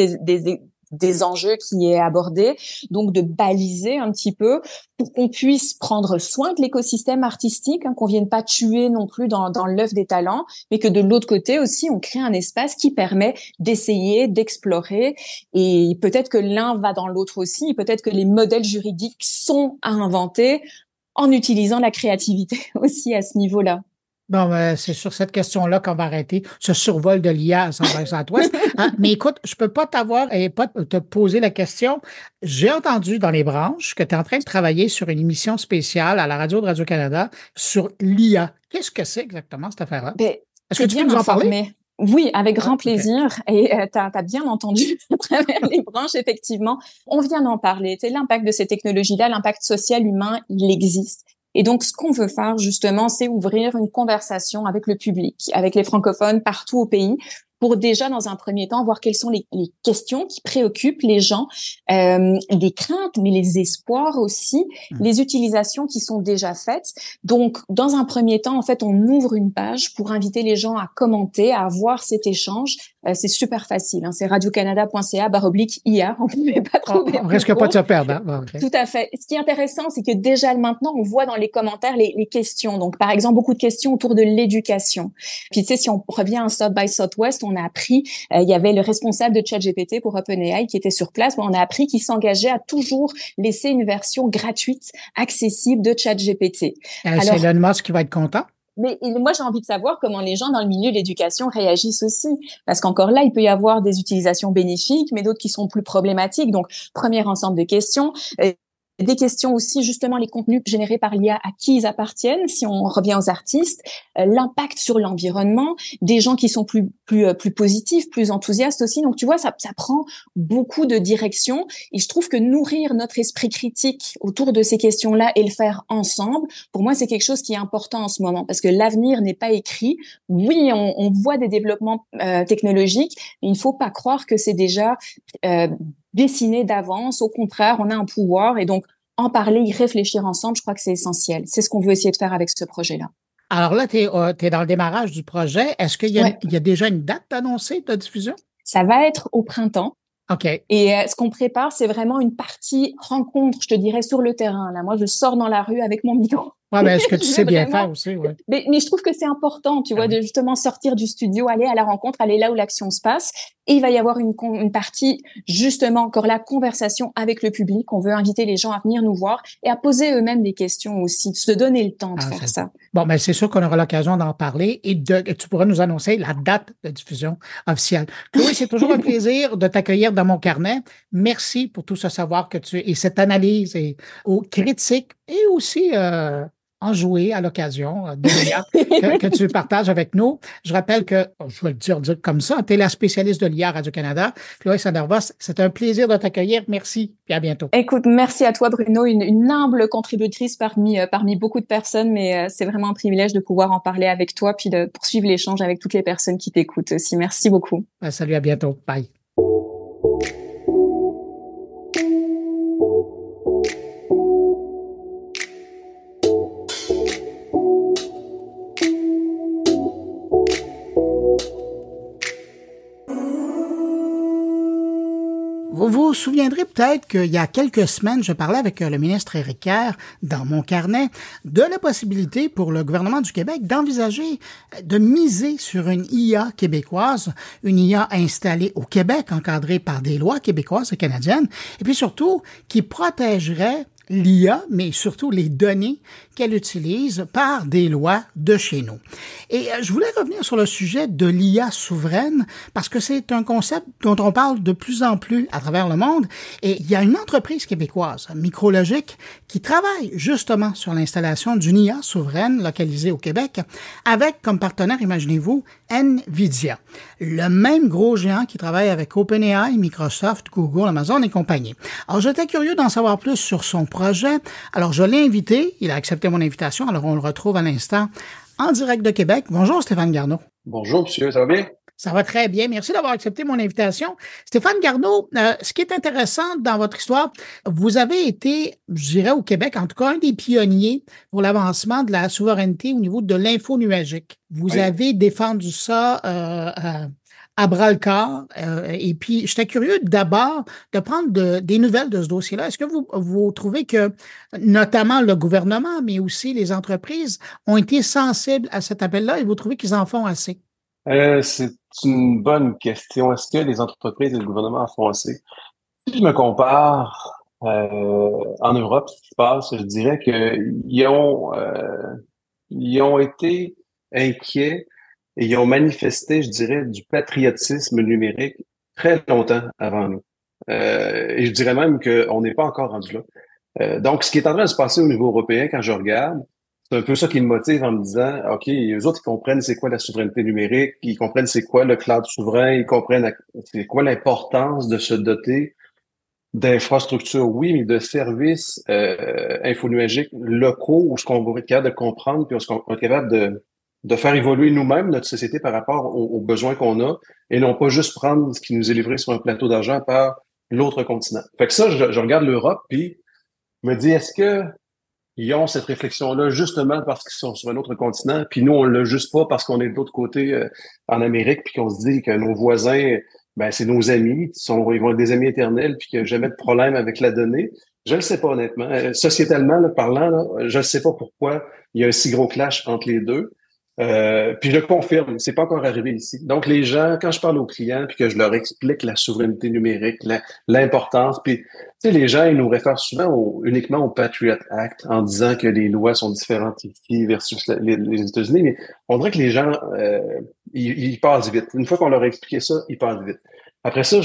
des enjeux qui est abordé, donc de baliser un petit peu pour qu'on puisse prendre soin de l'écosystème artistique, qu'on vienne pas tuer non plus dans l'œuf des talents, mais que de l'autre côté aussi, on crée un espace qui permet d'essayer, d'explorer, et peut-être que l'un va dans l'autre aussi, peut-être que les modèles juridiques sont à inventer en utilisant la créativité aussi à ce niveau-là. Bon, c'est sur cette question-là qu'on va arrêter ce survol de l'IA à Centre-Ouest. Hein? Mais écoute, je peux pas t'avoir et pas te poser la question. J'ai entendu dans les branches que tu es en train de travailler sur une émission spéciale à la radio de Radio-Canada sur l'IA. Qu'est-ce que c'est exactement cette affaire-là? Est-ce que tu peux nous en parler? Oui, avec grand plaisir. Okay. Et t'as bien entendu à travers les branches, effectivement. On vient d'en parler. Tu sais, l'impact de ces technologies-là, l'impact social humain, il existe. Et donc, ce qu'on veut faire, justement, c'est ouvrir une conversation avec le public, avec les francophones partout au pays, pour déjà, dans un premier temps, voir quelles sont les questions qui préoccupent les gens, les craintes, mais les espoirs aussi, les utilisations qui sont déjà faites. Donc, dans un premier temps, en fait, on ouvre une page pour inviter les gens à commenter, à voir cet échange. C'est super facile, hein, c'est radiocanada.ca/IA. On ne pouvait pas trouver. On risque pas de se perdre. Hein? Bon, okay. Tout à fait. Ce qui est intéressant, c'est que déjà maintenant, on voit dans les commentaires les questions. Donc, par exemple, beaucoup de questions autour de l'éducation. Puis, tu sais, si on revient à South by Southwest, on a appris, il y avait le responsable de ChatGPT pour OpenAI qui était sur place. On a appris qu'il s'engageait à toujours laisser une version gratuite, accessible de ChatGPT. C'est Elon Musk qui va être content. Mais moi, j'ai envie de savoir comment les gens dans le milieu de l'éducation réagissent aussi. Parce qu'encore là, il peut y avoir des utilisations bénéfiques, mais d'autres qui sont plus problématiques. Donc, premier ensemble de questions. Des questions aussi, justement, les contenus générés par l'IA, à qui ils appartiennent, si on revient aux artistes, l'impact sur l'environnement, des gens qui sont plus positifs, plus enthousiastes aussi. Donc, tu vois, ça prend beaucoup de directions. Et je trouve que nourrir notre esprit critique autour de ces questions-là et le faire ensemble, pour moi, c'est quelque chose qui est important en ce moment parce que l'avenir n'est pas écrit. Oui, on voit des développements technologiques, mais il ne faut pas croire que c'est déjà dessiné d'avance. Au contraire, on a un pouvoir et donc en parler, y réfléchir ensemble, je crois que c'est essentiel. C'est ce qu'on veut essayer de faire avec ce projet-là. Alors là, tu es dans le démarrage du projet. Est-ce qu'il y a déjà une date annoncée de diffusion? Ça va être au printemps. OK. Et ce qu'on prépare, c'est vraiment une partie rencontre, je te dirais, sur le terrain. Là, moi, je sors dans la rue avec mon micro. Ouais, mais est-ce que tu sais bien faire aussi, ouais. Mais je trouve que c'est important, tu vois, de justement sortir du studio, aller à la rencontre, aller là où l'action se passe. Et il va y avoir une partie, justement, encore la conversation avec le public. On veut inviter les gens à venir nous voir et à poser eux-mêmes des questions aussi, de se donner le temps de faire ça. Bon, ben c'est sûr qu'on aura l'occasion d'en parler et tu pourras nous annoncer la date de diffusion officielle. Chloé, c'est toujours un plaisir de t'accueillir dans mon carnet. Merci pour tout ce savoir que et cette analyse et aux critiques et aussi enjoué à l'occasion de l'IA que tu partages avec nous. Je rappelle que, je vais le dire comme ça, tu es la spécialiste de l'IA à Radio-Canada. Chloé Sander-Voss, c'est un plaisir de t'accueillir. Merci et à bientôt. Écoute, merci à toi, Bruno, une humble contributrice parmi beaucoup de personnes, mais c'est vraiment un privilège de pouvoir en parler avec toi puis de poursuivre l'échange avec toutes les personnes qui t'écoutent aussi. Merci beaucoup. Salut, à bientôt. Bye. Vous vous souviendrez peut-être qu'il y a quelques semaines, je parlais avec le ministre Éric Kerr dans mon carnet de la possibilité pour le gouvernement du Québec d'envisager de miser sur une IA québécoise, une IA installée au Québec, encadrée par des lois québécoises et canadiennes, et puis surtout qui protégerait l'IA, mais surtout les données qu'elle utilise par des lois de chez nous. Et je voulais revenir sur le sujet de l'IA souveraine parce que c'est un concept dont on parle de plus en plus à travers le monde. Et il y a une entreprise québécoise, Micrologic, qui travaille justement sur l'installation d'une IA souveraine localisée au Québec avec comme partenaire, imaginez-vous, NVIDIA, le même gros géant qui travaille avec OpenAI, Microsoft, Google, Amazon et compagnie. Alors, j'étais curieux d'en savoir plus sur son projet. Alors, je l'ai invité. Il a accepté mon invitation. Alors, on le retrouve à l'instant en direct de Québec. Bonjour, Stéphane Garneau. Bonjour, monsieur. Ça va bien? Ça va très bien. Merci d'avoir accepté mon invitation. Stéphane Garneau, ce qui est intéressant dans votre histoire, vous avez été, je dirais au Québec, en tout cas, un des pionniers pour l'avancement de la souveraineté au niveau de l'info nuagique. Vous avez défendu ça à bras-le-corps. Et puis, j'étais curieux d'abord de prendre des nouvelles de ce dossier-là. Est-ce que vous trouvez que, notamment le gouvernement, mais aussi les entreprises, ont été sensibles à cet appel-là et vous trouvez qu'ils en font assez? C'est une bonne question. Est-ce que les entreprises et le gouvernement en font assez? Si je me compare en Europe, ce qui se passe, je dirais qu'ils ont été inquiets et ils ont manifesté, je dirais, du patriotisme numérique très longtemps avant nous. Et je dirais même qu'on n'est pas encore rendu là. Donc, ce qui est en train de se passer au niveau européen, quand je regarde, c'est un peu ça qui me motive en me disant, OK, eux autres, ils comprennent c'est quoi la souveraineté numérique, ils comprennent c'est quoi le cloud souverain, ils comprennent c'est quoi l'importance de se doter d'infrastructures, oui, mais de services infonuagiques locaux où ce qu'on va être capable de comprendre puis où ce qu'on va être capable de faire évoluer nous-mêmes notre société par rapport aux besoins qu'on a et non pas juste prendre ce qui nous est livré sur un plateau d'argent par l'autre continent. Fait que ça, je regarde l'Europe puis je me dis, est-ce que ils ont cette réflexion-là justement parce qu'ils sont sur un autre continent, puis nous, on l'a juste pas parce qu'on est de l'autre côté en Amérique, puis qu'on se dit que nos voisins, ben c'est nos amis, ils vont être des amis éternels, puis qu'il n'y a jamais de problème avec la donnée. Je ne le sais pas honnêtement. Sociétalement là, parlant, là, je ne sais pas pourquoi il y a un si gros clash entre les deux. Puis je confirme, c'est pas encore arrivé ici. Donc les gens, quand je parle aux clients puis que je leur explique la souveraineté numérique, l'importance, puis tu sais les gens ils nous réfèrent souvent uniquement au Patriot Act en disant que les lois sont différentes ici versus les États-Unis, mais on dirait que les gens ils passent vite. Une fois qu'on leur a expliqué ça, ils passent vite. Après ça,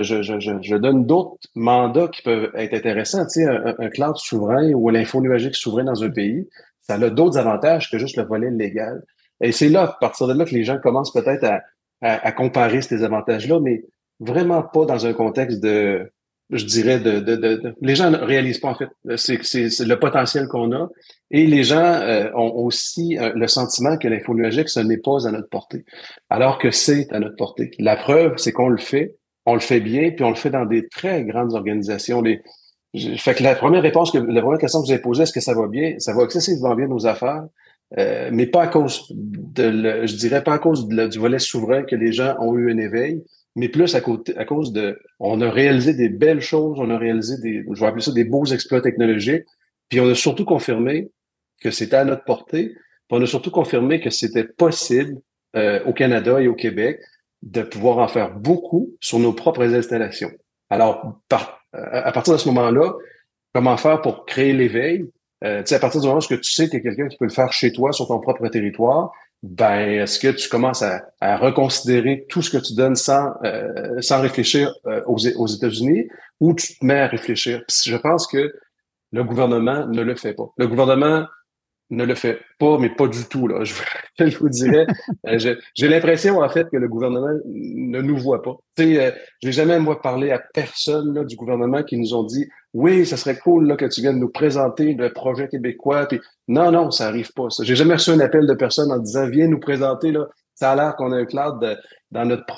je donne d'autres mandats qui peuvent être intéressants. Tu sais, un cloud souverain ou l'info nuagique souverain dans un pays, ça a d'autres avantages que juste le volet légal. Et c'est là, à partir de là, que les gens commencent peut-être à comparer ces avantages-là, mais vraiment pas dans un contexte je dirais, les gens ne réalisent pas, en fait, c'est le potentiel qu'on a. Et les gens ont aussi le sentiment que l'info nuagique, ce n'est pas à notre portée, alors que c'est à notre portée. La preuve, c'est qu'on on le fait bien, puis on le fait dans des très grandes organisations. Fait que la première question que vous avez posée, est-ce que ça va bien? Ça va excessivement bien nos affaires. Mais pas à cause je dirais pas à cause du volet souverain que les gens ont eu un éveil, mais plus à cause on a réalisé des belles choses, on a réalisé je vais appeler ça des beaux exploits technologiques, puis on a surtout confirmé que c'était à notre portée, puis on a surtout confirmé que c'était possible au Canada et au Québec de pouvoir en faire beaucoup sur nos propres installations. Alors, à partir de ce moment-là, comment faire pour créer l'éveil? Tu sais, à partir du moment où tu sais qu'il y a quelqu'un qui peut le faire chez toi, sur ton propre territoire, ben est-ce que tu commences à reconsidérer tout ce que tu donnes sans réfléchir aux États-Unis, ou tu te mets à réfléchir? Puis je pense que le gouvernement ne le fait pas. Le gouvernement ne le fait pas, mais pas du tout, là. Je vous dirais, j'ai l'impression, en fait, que le gouvernement ne nous voit pas. Tu sais, j'ai jamais, moi, parlé à personne, là, du gouvernement qui nous ont dit, oui, ça serait cool, là, que tu viennes nous présenter le projet québécois. Puis, non, ça arrive pas, ça. J'ai jamais reçu un appel de personne en disant, viens nous présenter, là. Ça a l'air qu'on a un cloud dans notre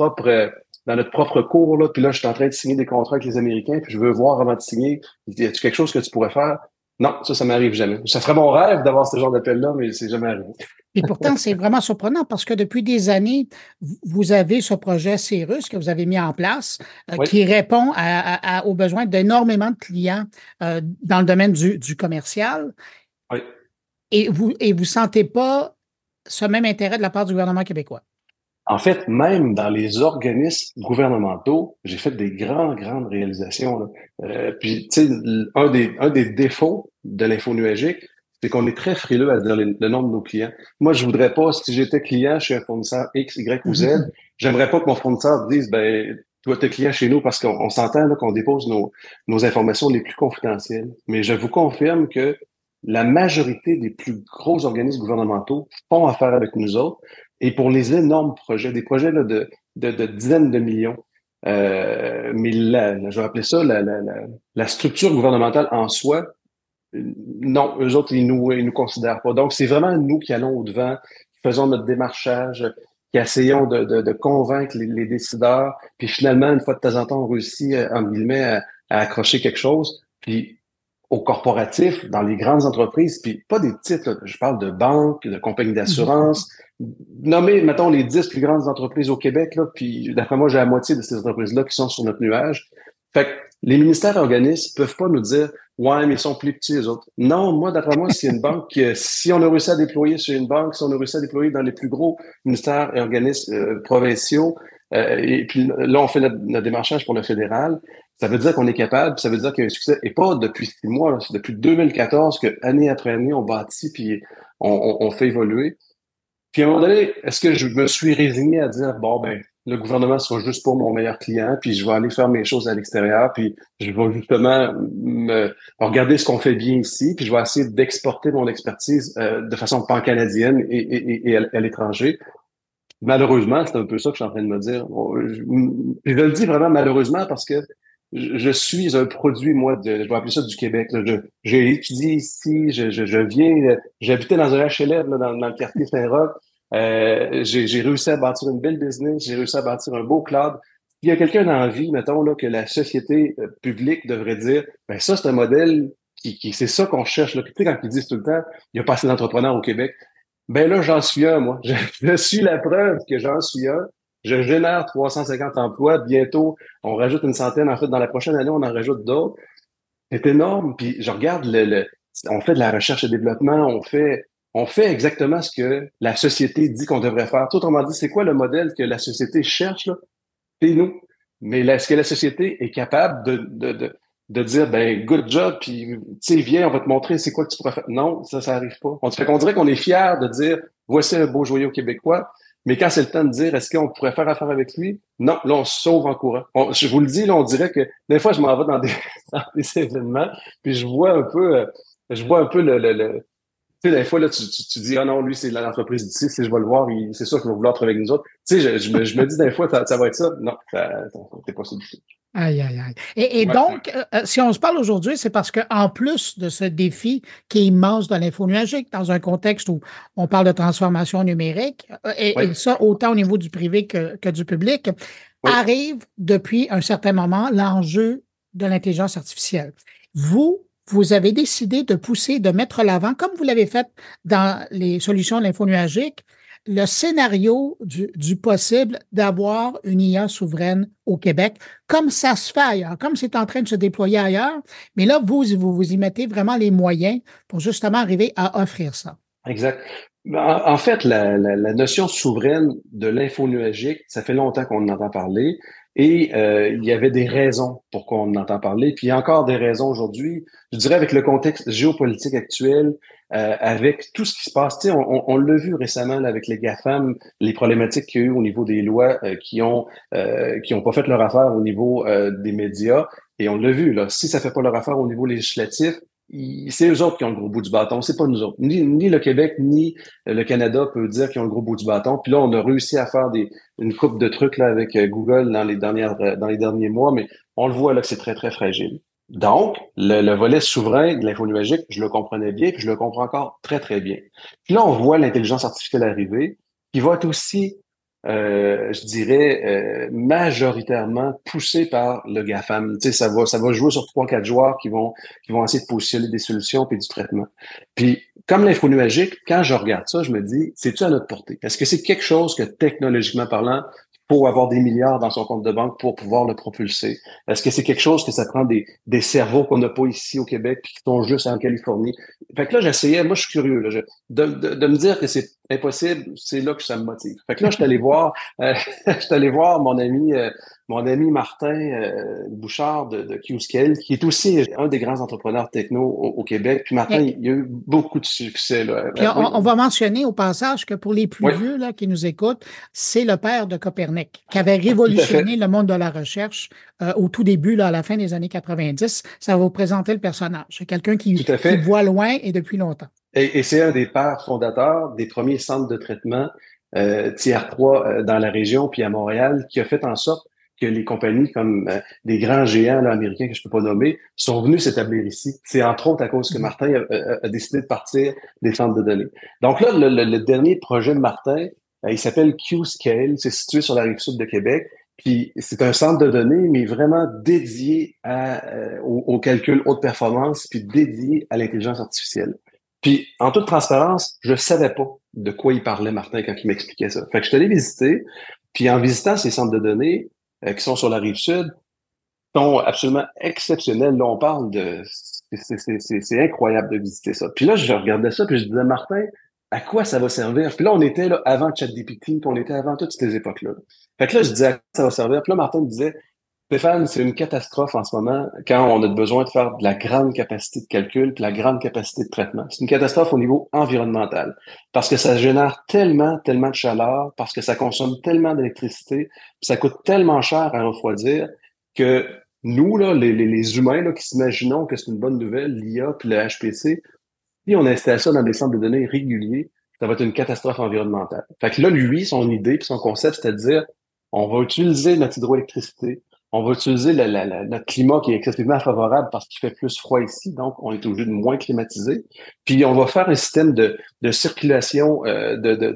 propre cours, là. Puis là, je suis en train de signer des contrats avec les Américains, puis je veux voir avant de signer. Y a-tu quelque chose que tu pourrais faire? Non, ça m'arrive jamais. Ça serait mon rêve d'avoir ce genre d'appel-là, mais c'est jamais arrivé. Et pourtant, c'est vraiment surprenant parce que depuis des années, vous avez ce projet Cirrus que vous avez mis en place Oui. qui répond aux besoins d'énormément de clients dans le domaine du commercial. Oui. Et vous sentez pas ce même intérêt de la part du gouvernement québécois? En fait, même dans les organismes gouvernementaux, j'ai fait des grandes réalisations, là. Puis, tu sais, un des défauts de l'info nuagique, c'est qu'on est très frileux à dire le nom de nos clients. Moi, je voudrais pas, si j'étais client chez un fournisseur X, Y ou Z, j'aimerais pas que mon fournisseur dise, ben, toi, t'es client chez nous, parce qu'on s'entend là qu'on dépose nos informations les plus confidentielles. Mais je vous confirme que la majorité des plus gros organismes gouvernementaux font affaire avec nous autres. Et pour les énormes projets, des projets là, de dizaines de millions, mais je vais appeler ça la structure gouvernementale en soi, non, eux autres, ils nous considèrent pas. Donc, c'est vraiment nous qui allons au-devant, qui faisons notre démarchage, qui essayons de convaincre les décideurs, puis finalement, une fois de temps en temps, on réussit, en guillemets, à accrocher quelque chose. Puis au corporatif, dans les grandes entreprises, puis pas des petites, là, je parle de banques, de compagnies d'assurance, nommer, mettons, les 10 plus grandes entreprises au Québec, là, puis d'après moi, j'ai la moitié de ces entreprises-là qui sont sur notre nuage. Fait que les ministères et organismes peuvent pas nous dire « Ouais, mais ils sont plus petits, les autres. » Non, moi, d'après moi, si une banque, si on a réussi à déployer chez une banque, si on a réussi à déployer dans les plus gros ministères et organismes provinciaux, et puis là, on fait notre démarchage pour le fédéral, ça veut dire qu'on est capable, puis ça veut dire qu'il y a un succès. Et pas depuis 6 mois, là, c'est depuis 2014 que, année après année, on bâtit, puis on fait évoluer. Puis à un moment donné, est-ce que je me suis résigné à dire, bon, ben, le gouvernement sera juste pas mon meilleur client, puis je vais aller faire mes choses à l'extérieur, puis je vais justement regarder ce qu'on fait bien ici, puis je vais essayer d'exporter mon expertise de façon pan-canadienne et à l'étranger. Malheureusement, c'est un peu ça que je suis en train de me dire. Je le dis vraiment malheureusement parce que je suis un produit, moi, je vais appeler ça du Québec. Là. J'ai étudié ici, je viens, j'habitais dans un HLM là, dans le quartier Saint-Roch. J'ai réussi à bâtir une belle business, j'ai réussi à bâtir un beau cloud. Il y a quelqu'un dans la vie, mettons, là, que la société publique devrait dire, ben ça, c'est un modèle c'est ça qu'on cherche, là. Puis, tu sais, quand ils disent tout le temps, il n'y a pas assez d'entrepreneurs au Québec. Ben là, j'en suis un, moi. Je suis la preuve que j'en suis un. Je génère 350 emplois. Bientôt, on rajoute une centaine. En fait, dans la prochaine année, on en rajoute d'autres. C'est énorme. Puis je regarde on fait de la recherche et développement. On fait exactement ce que la société dit qu'on devrait faire. Tout autrement dit, c'est quoi le modèle que la société cherche, là? C'est nous. Mais est-ce que la société est capable de dire, ben, good job, puis, tu sais, viens, on va te montrer c'est quoi que tu pourrais faire. Non, ça arrive pas. On dirait qu'on est fier de dire, voici un beau joyau québécois, mais quand c'est le temps de dire, est-ce qu'on pourrait faire affaire avec lui? Non, là, on se sauve en courant. Je vous le dis, là, on dirait que, des fois, je m'en vais dans dans des événements, puis je vois un peu tu sais, des fois, là, tu dis, ah non, lui, c'est l'entreprise d'ici, si je vais le voir, c'est sûr qu'il va vouloir travailler avec nous autres. Tu sais, je me dis, des fois, ça va être ça. Non, c'est pas ça du tout. Aïe, aïe, aïe. Et Ouais. donc, si on se parle aujourd'hui, c'est parce qu'en plus de ce défi qui est immense de l'info nuagique, dans un contexte où on parle de transformation numérique, et ça autant au niveau du privé que du public, arrive depuis un certain moment l'enjeu de l'intelligence artificielle. Vous avez décidé de pousser, de mettre l'avant, comme vous l'avez fait dans les solutions de l'info nuagique, le scénario du possible d'avoir une IA souveraine au Québec, comme ça se fait ailleurs, comme c'est en train de se déployer ailleurs. Mais là, vous y mettez vraiment les moyens pour justement arriver à offrir ça. Exact. En fait, la notion souveraine de l'info nuagique, ça fait longtemps qu'on en entend parler. Et il y avait des raisons pour qu'on en entend parler. Puis il y a encore des raisons aujourd'hui. Je dirais avec le contexte géopolitique actuel, avec tout ce qui se passe. Tu sais, on l'a vu récemment là, avec les GAFAM, les problématiques qu'il y a eu au niveau des lois qui ont pas fait leur affaire au niveau des médias. Et on l'a vu, là, si ça fait pas leur affaire au niveau législatif, c'est eux autres qui ont le gros bout du bâton, c'est pas nous autres. Ni le Québec, ni le Canada peut dire qu'ils ont le gros bout du bâton. Puis là, on a réussi à faire une couple de trucs là avec Google dans les derniers mois, mais on le voit là que c'est très, très fragile. Donc, le volet souverain de l'info nuagique, je le comprenais bien, puis je le comprends encore très, très bien. Puis là, on voit l'intelligence artificielle arriver, qui va être aussi je dirais, majoritairement poussé par le GAFAM. Tu sais, ça va jouer sur 3-4 joueurs qui vont essayer de positionner des solutions puis du traitement. Puis, comme l'info nuagique, quand je regarde ça, je me dis, c'est-tu à notre portée? Est-ce que c'est quelque chose que, technologiquement parlant, faut avoir des milliards dans son compte de banque pour pouvoir le propulser? Est-ce que c'est quelque chose que ça prend des cerveaux qu'on n'a pas ici au Québec puis qui sont juste en Californie? Fait que là, j'essayais, moi, je suis curieux, là, de me dire que c'est impossible, c'est là que ça me motive. Fait que là, je suis allé voir, mon ami Martin Bouchard de Qscale, qui est aussi un des grands entrepreneurs techno au Québec. Puis Martin, il y a eu beaucoup de succès. Là. Puis on va mentionner au passage que pour les plus vieux là, qui nous écoutent, c'est le père de Copernic, qui avait révolutionné le monde de la recherche au tout début, là, à la fin des années 90. Ça va vous présenter le personnage. C'est quelqu'un qui voit loin et depuis longtemps. Et c'est un des pères fondateurs des premiers centres de traitement Tier 3 dans la région, puis à Montréal, qui a fait en sorte que les compagnies comme des grands géants là, américains que je peux pas nommer sont venus s'établir ici. C'est entre autres à cause que Martin a décidé de partir des centres de données. Donc là, le dernier projet de Martin, il s'appelle Qscale, c'est situé sur la rive sud de Québec. Puis c'est un centre de données, mais vraiment dédié au calcul haute performance, puis dédié à l'intelligence artificielle. Puis, en toute transparence, je savais pas de quoi il parlait, Martin, quand il m'expliquait ça. Fait que je suis allé visiter, puis en visitant ces centres de données qui sont sur la Rive-Sud, sont absolument exceptionnels. Là, on parle de... C'est incroyable de visiter ça. Puis là, je regardais ça, puis je disais, Martin, à quoi ça va servir? Puis là, on était là avant ChatGPT, puis on était avant toutes ces époques-là. Fait que là, je disais, à quoi ça va servir? Puis là, Martin me disait, Stéphane, c'est une catastrophe en ce moment quand on a besoin de faire de la grande capacité de calcul puis la grande capacité de traitement. C'est une catastrophe au niveau environnemental parce que ça génère tellement de chaleur, parce que ça consomme tellement d'électricité, puis ça coûte tellement cher à refroidir que nous, là, les humains là, qui s'imaginons que c'est une bonne nouvelle, l'IA puis le HPC, si on installe ça dans des centres de données réguliers, ça va être une catastrophe environnementale. Fait que là, lui, son idée puis son concept, c'était de dire, on va utiliser notre hydroélectricité, on va utiliser notre climat qui est excessivement favorable parce qu'il fait plus froid ici, donc on est obligé de moins climatiser. Puis on va faire un système de circulation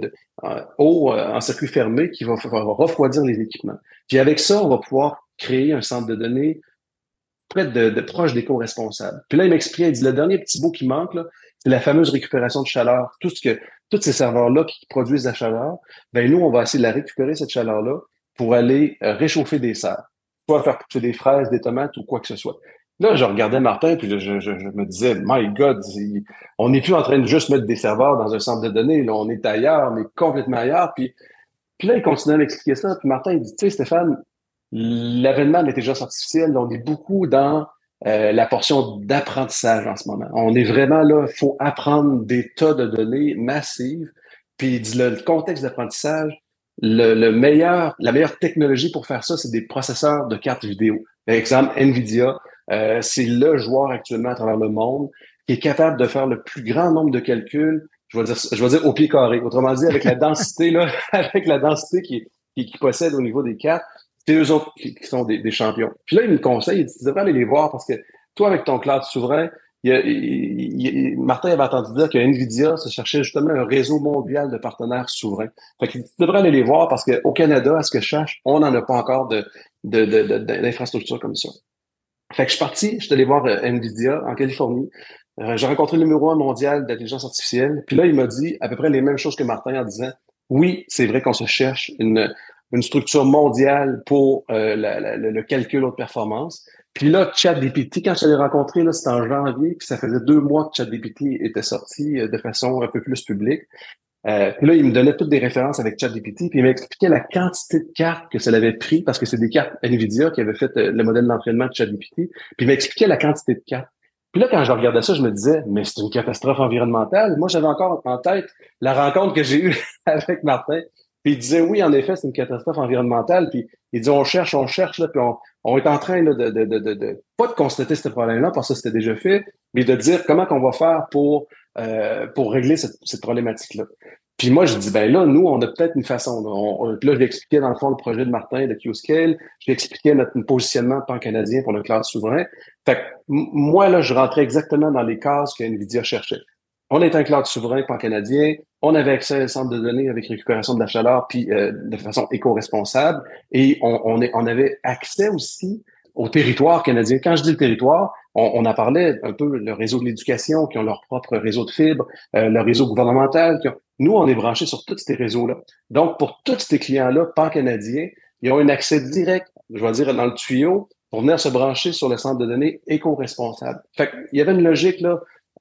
en circuit fermé qui va refroidir les équipements. Puis avec ça, on va pouvoir créer un centre de données près de proche d'éco-responsable. Puis là, il m'expliquait, il dit, le dernier petit bout qui manque, là, c'est la fameuse récupération de chaleur. Tous ces serveurs-là qui produisent la chaleur, ben nous, on va essayer de la récupérer, cette chaleur-là, pour aller réchauffer des serres. Soit faire pousser des fraises, des tomates ou quoi que ce soit. Là, je regardais Martin, puis je me disais, My God, on n'est plus en train de juste mettre des serveurs dans un centre de données, là, on est ailleurs, on est complètement ailleurs. Puis là, il continuait à m'expliquer ça. Puis Martin, il dit, tu sais, Stéphane, l'avènement de l'intelligence artificielle, on est beaucoup dans la portion d'apprentissage en ce moment. On est vraiment là, il faut apprendre des tas de données massives. Puis il dit, le contexte d'apprentissage, la meilleure technologie pour faire ça, c'est des processeurs de cartes vidéo. Par exemple, NVIDIA, c'est le joueur actuellement à travers le monde qui est capable de faire le plus grand nombre de calculs, je vais dire au pied carré. Autrement dit, avec la densité, là, avec la densité qui possède au niveau des cartes, c'est eux autres qui sont des champions. Puis là, il me conseille, il dit, tu devrais aller les voir parce que toi, avec ton cloud souverain, Martin avait entendu dire que NVIDIA se cherchait justement un réseau mondial de partenaires souverains. Fait que tu devrais aller les voir parce qu'au Canada, à ce que je cherche, on n'en a pas encore d'infrastructure comme ça. Fait que je suis parti, je suis allé voir NVIDIA en Californie. J'ai rencontré le numéro 1 mondial d'intelligence artificielle. Puis là, il m'a dit à peu près les mêmes choses que Martin en disant, oui, c'est vrai qu'on se cherche une structure mondiale pour le calcul haute performance. Puis là, ChatGPT, quand je l'ai rencontré, là, c'était en janvier, puis ça faisait 2 mois que ChatGPT était sorti de façon un peu plus publique. Puis là, il me donnait toutes des références avec ChatGPT, puis il m'expliquait la quantité de cartes que ça l'avait pris, parce que c'est des cartes NVIDIA qui avaient fait le modèle d'entraînement de ChatGPT, puis il m'expliquait la quantité de cartes. Puis là, quand je regardais ça, je me disais, mais c'est une catastrophe environnementale. Moi, j'avais encore en tête la rencontre que j'ai eue avec Martin. Puis il disait, oui, en effet, c'est une catastrophe environnementale. Puis il dit, on cherche, là, puis on est en train là, pas de constater ce problème-là, parce que ça, c'était déjà fait, mais de dire comment qu'on va faire pour régler cette problématique-là. Puis moi, je dis, ben là, nous, on a peut-être une façon. Là, je lui expliquais, dans le fond, le projet de Martin de Qscale. Je lui expliquais notre positionnement pan-canadien pour le cloud souverain. Fait que moi, là, je rentrais exactement dans les cases que NVIDIA cherchait. On est un cloud souverain pan-canadien. On avait accès à un centre de données avec récupération de la chaleur, puis de façon éco-responsable. Et on avait accès aussi au territoire canadien. Quand je dis le territoire, on en parlait un peu, le réseau de l'éducation, qui ont leur propre réseau de fibres, le réseau gouvernemental. Nous, on est branchés sur tous ces réseaux-là. Donc, pour tous ces clients-là, pan-canadiens, ils ont un accès direct, je vais dire, dans le tuyau, pour venir se brancher sur le centre de données éco-responsable. Fait qu'il y avait une logique là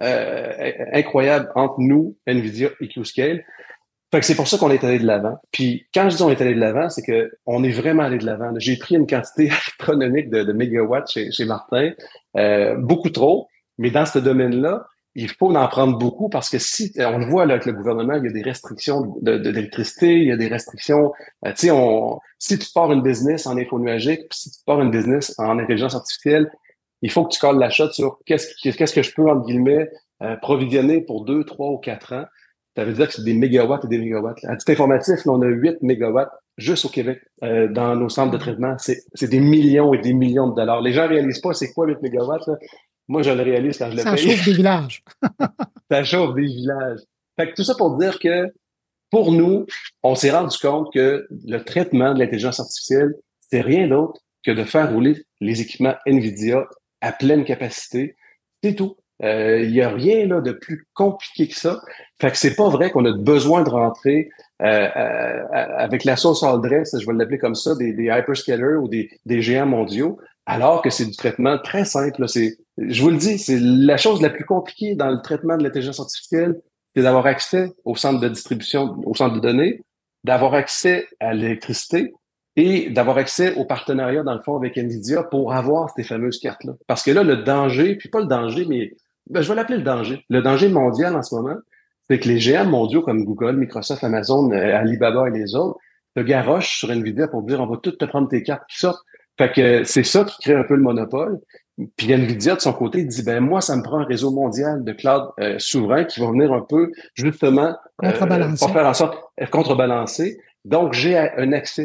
incroyable entre nous, NVIDIA et Qscale. Fait que c'est pour ça qu'on est allé de l'avant. Puis quand je dis on est allé de l'avant, c'est que on est vraiment allé de l'avant. J'ai pris une quantité astronomique de mégawatts chez Martin, beaucoup trop. Mais dans ce domaine-là, il faut en prendre beaucoup parce que si on le voit là, avec le gouvernement, il y a des restrictions d'électricité, il y a des restrictions. Tu sais, si tu pars une business en info nuagique, puis si tu pars une business en intelligence artificielle, il faut que tu colles la shot sur qu'est-ce que je peux entre guillemets provisionner pour 2, 3 ou 4 ans. Ça veut dire que c'est des mégawatts et des mégawatts. À titre informatif, là, on a 8 mégawatts juste au Québec dans nos centres de traitement. C'est des millions et des millions de dollars. Les gens réalisent pas c'est quoi 8 mégawatts. Là. Moi, je le réalise quand je le paye. Ça chauffe des villages. Ça chauffe des villages. Fait que tout ça pour dire que pour nous, on s'est rendu compte que le traitement de l'intelligence artificielle, c'est rien d'autre que de faire rouler les équipements NVIDIA à pleine capacité. C'est tout. Il y a rien là de plus compliqué que ça. Fait que c'est pas vrai qu'on a besoin de rentrer avec la sauce all dress, je vais l'appeler comme ça, des hyperscalers ou des géants mondiaux, alors que c'est du traitement très simple. Là. Je vous le dis, c'est la chose la plus compliquée dans le traitement de l'intelligence artificielle, c'est d'avoir accès au centre de distribution, au centre de données, d'avoir accès à l'électricité et d'avoir accès au partenariat, dans le fond, avec NVIDIA pour avoir ces fameuses cartes-là. Parce que là, le danger, puis pas le danger, mais je vais l'appeler le danger. Le danger mondial en ce moment, c'est que les géants mondiaux comme Google, Microsoft, Amazon, Alibaba et les autres te garochent sur NVIDIA pour dire on va tout te prendre tes cartes qui sortent. Fait que c'est ça qui crée un peu le monopole. Puis NVIDIA, de son côté, il dit, ben moi, ça me prend un réseau mondial de cloud souverain qui va venir un peu, justement, contrebalancer. pour faire en sorte contrebalancer. Donc, j'ai un accès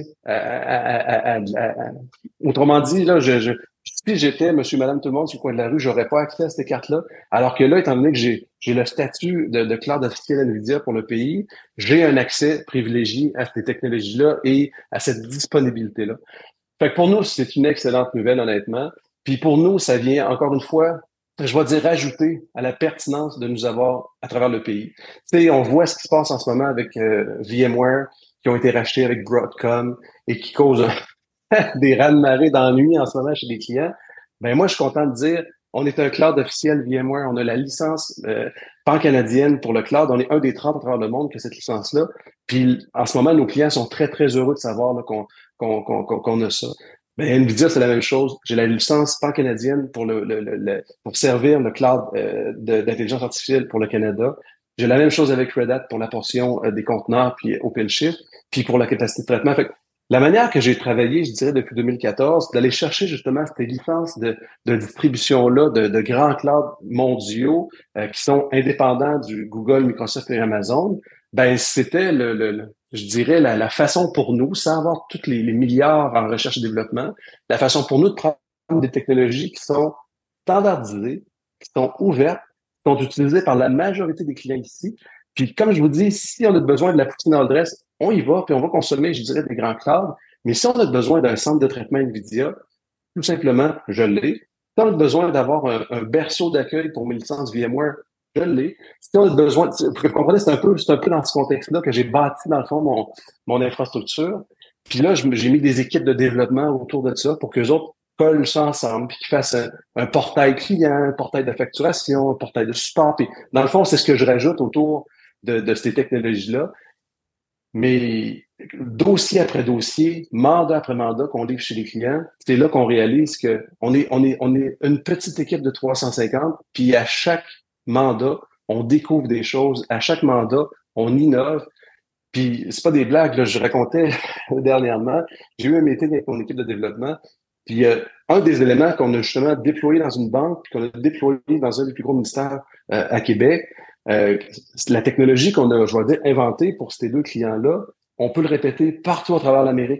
autrement dit, là, si j'étais monsieur, madame, tout le monde sur le coin de la rue, j'aurais pas accès à ces cartes-là. Alors que là, étant donné que j'ai le statut de cloud officiel NVIDIA pour le pays, j'ai un accès privilégié à ces technologies-là et à cette disponibilité-là. Fait que pour nous, c'est une excellente nouvelle, honnêtement. Puis pour nous, ça vient, encore une fois, je vais dire, rajouter à la pertinence de nous avoir à travers le pays. Tu sais, on voit ce qui se passe en ce moment avec VMware, qui ont été rachetés avec Broadcom et qui causent des raz-de-marée d'ennui en ce moment chez les clients. Ben moi, je suis content de dire, on est un cloud officiel VMware, on a la licence pan-canadienne pour le cloud, on est un des 30 à travers le monde qui a cette licence-là. Puis en ce moment, nos clients sont très, très heureux de savoir là, qu'on a ça. Ben, NVIDIA, c'est la même chose. J'ai la licence pan-canadienne pour pour servir le cloud d'intelligence artificielle pour le Canada. J'ai la même chose avec Red Hat pour la portion des conteneurs puis OpenShift, puis pour la capacité de traitement. Fait que la manière que j'ai travaillé, je dirais, depuis 2014, d'aller chercher justement ces licences de distribution-là de grands clouds mondiaux qui sont indépendants du Google, Microsoft et Amazon, ben c'était je dirais, la façon pour nous, sans avoir tous les milliards en recherche et développement, la façon pour nous de prendre des technologies qui sont standardisées, qui sont ouvertes, qui sont utilisées par la majorité des clients ici. Puis, comme je vous dis, si on a besoin de la poutine dans le dress, on y va, puis on va consommer, je dirais, des grands clouds. Mais si on a besoin d'un centre de traitement NVIDIA, tout simplement, je l'ai. Si on a besoin d'avoir un berceau d'accueil pour mes licences VMware, je l'ai. Si on a besoin, vous comprenez, c'est un peu dans ce contexte-là que j'ai bâti, dans le fond, mon infrastructure. Puis là, j'ai mis des équipes de développement autour de ça pour qu'eux autres collent ça ensemble, puis qu'ils fassent un portail client, un portail de facturation, un portail de support. Puis, dans le fond, c'est ce que je rajoute autour de ces technologies-là. Mais dossier après dossier, mandat après mandat qu'on livre chez les clients, c'est là qu'on réalise que on est une petite équipe de 350, puis à chaque mandat, on découvre des choses. À chaque mandat, on innove. Puis c'est pas des blagues, là, je racontais dernièrement, j'ai eu un meeting avec mon équipe de développement, puis un des éléments qu'on a justement déployé dans une banque, puis qu'on a déployé dans un des plus gros ministères à Québec, la technologie qu'on a, je vais dire, inventée pour ces deux clients-là, on peut le répéter partout à travers l'Amérique.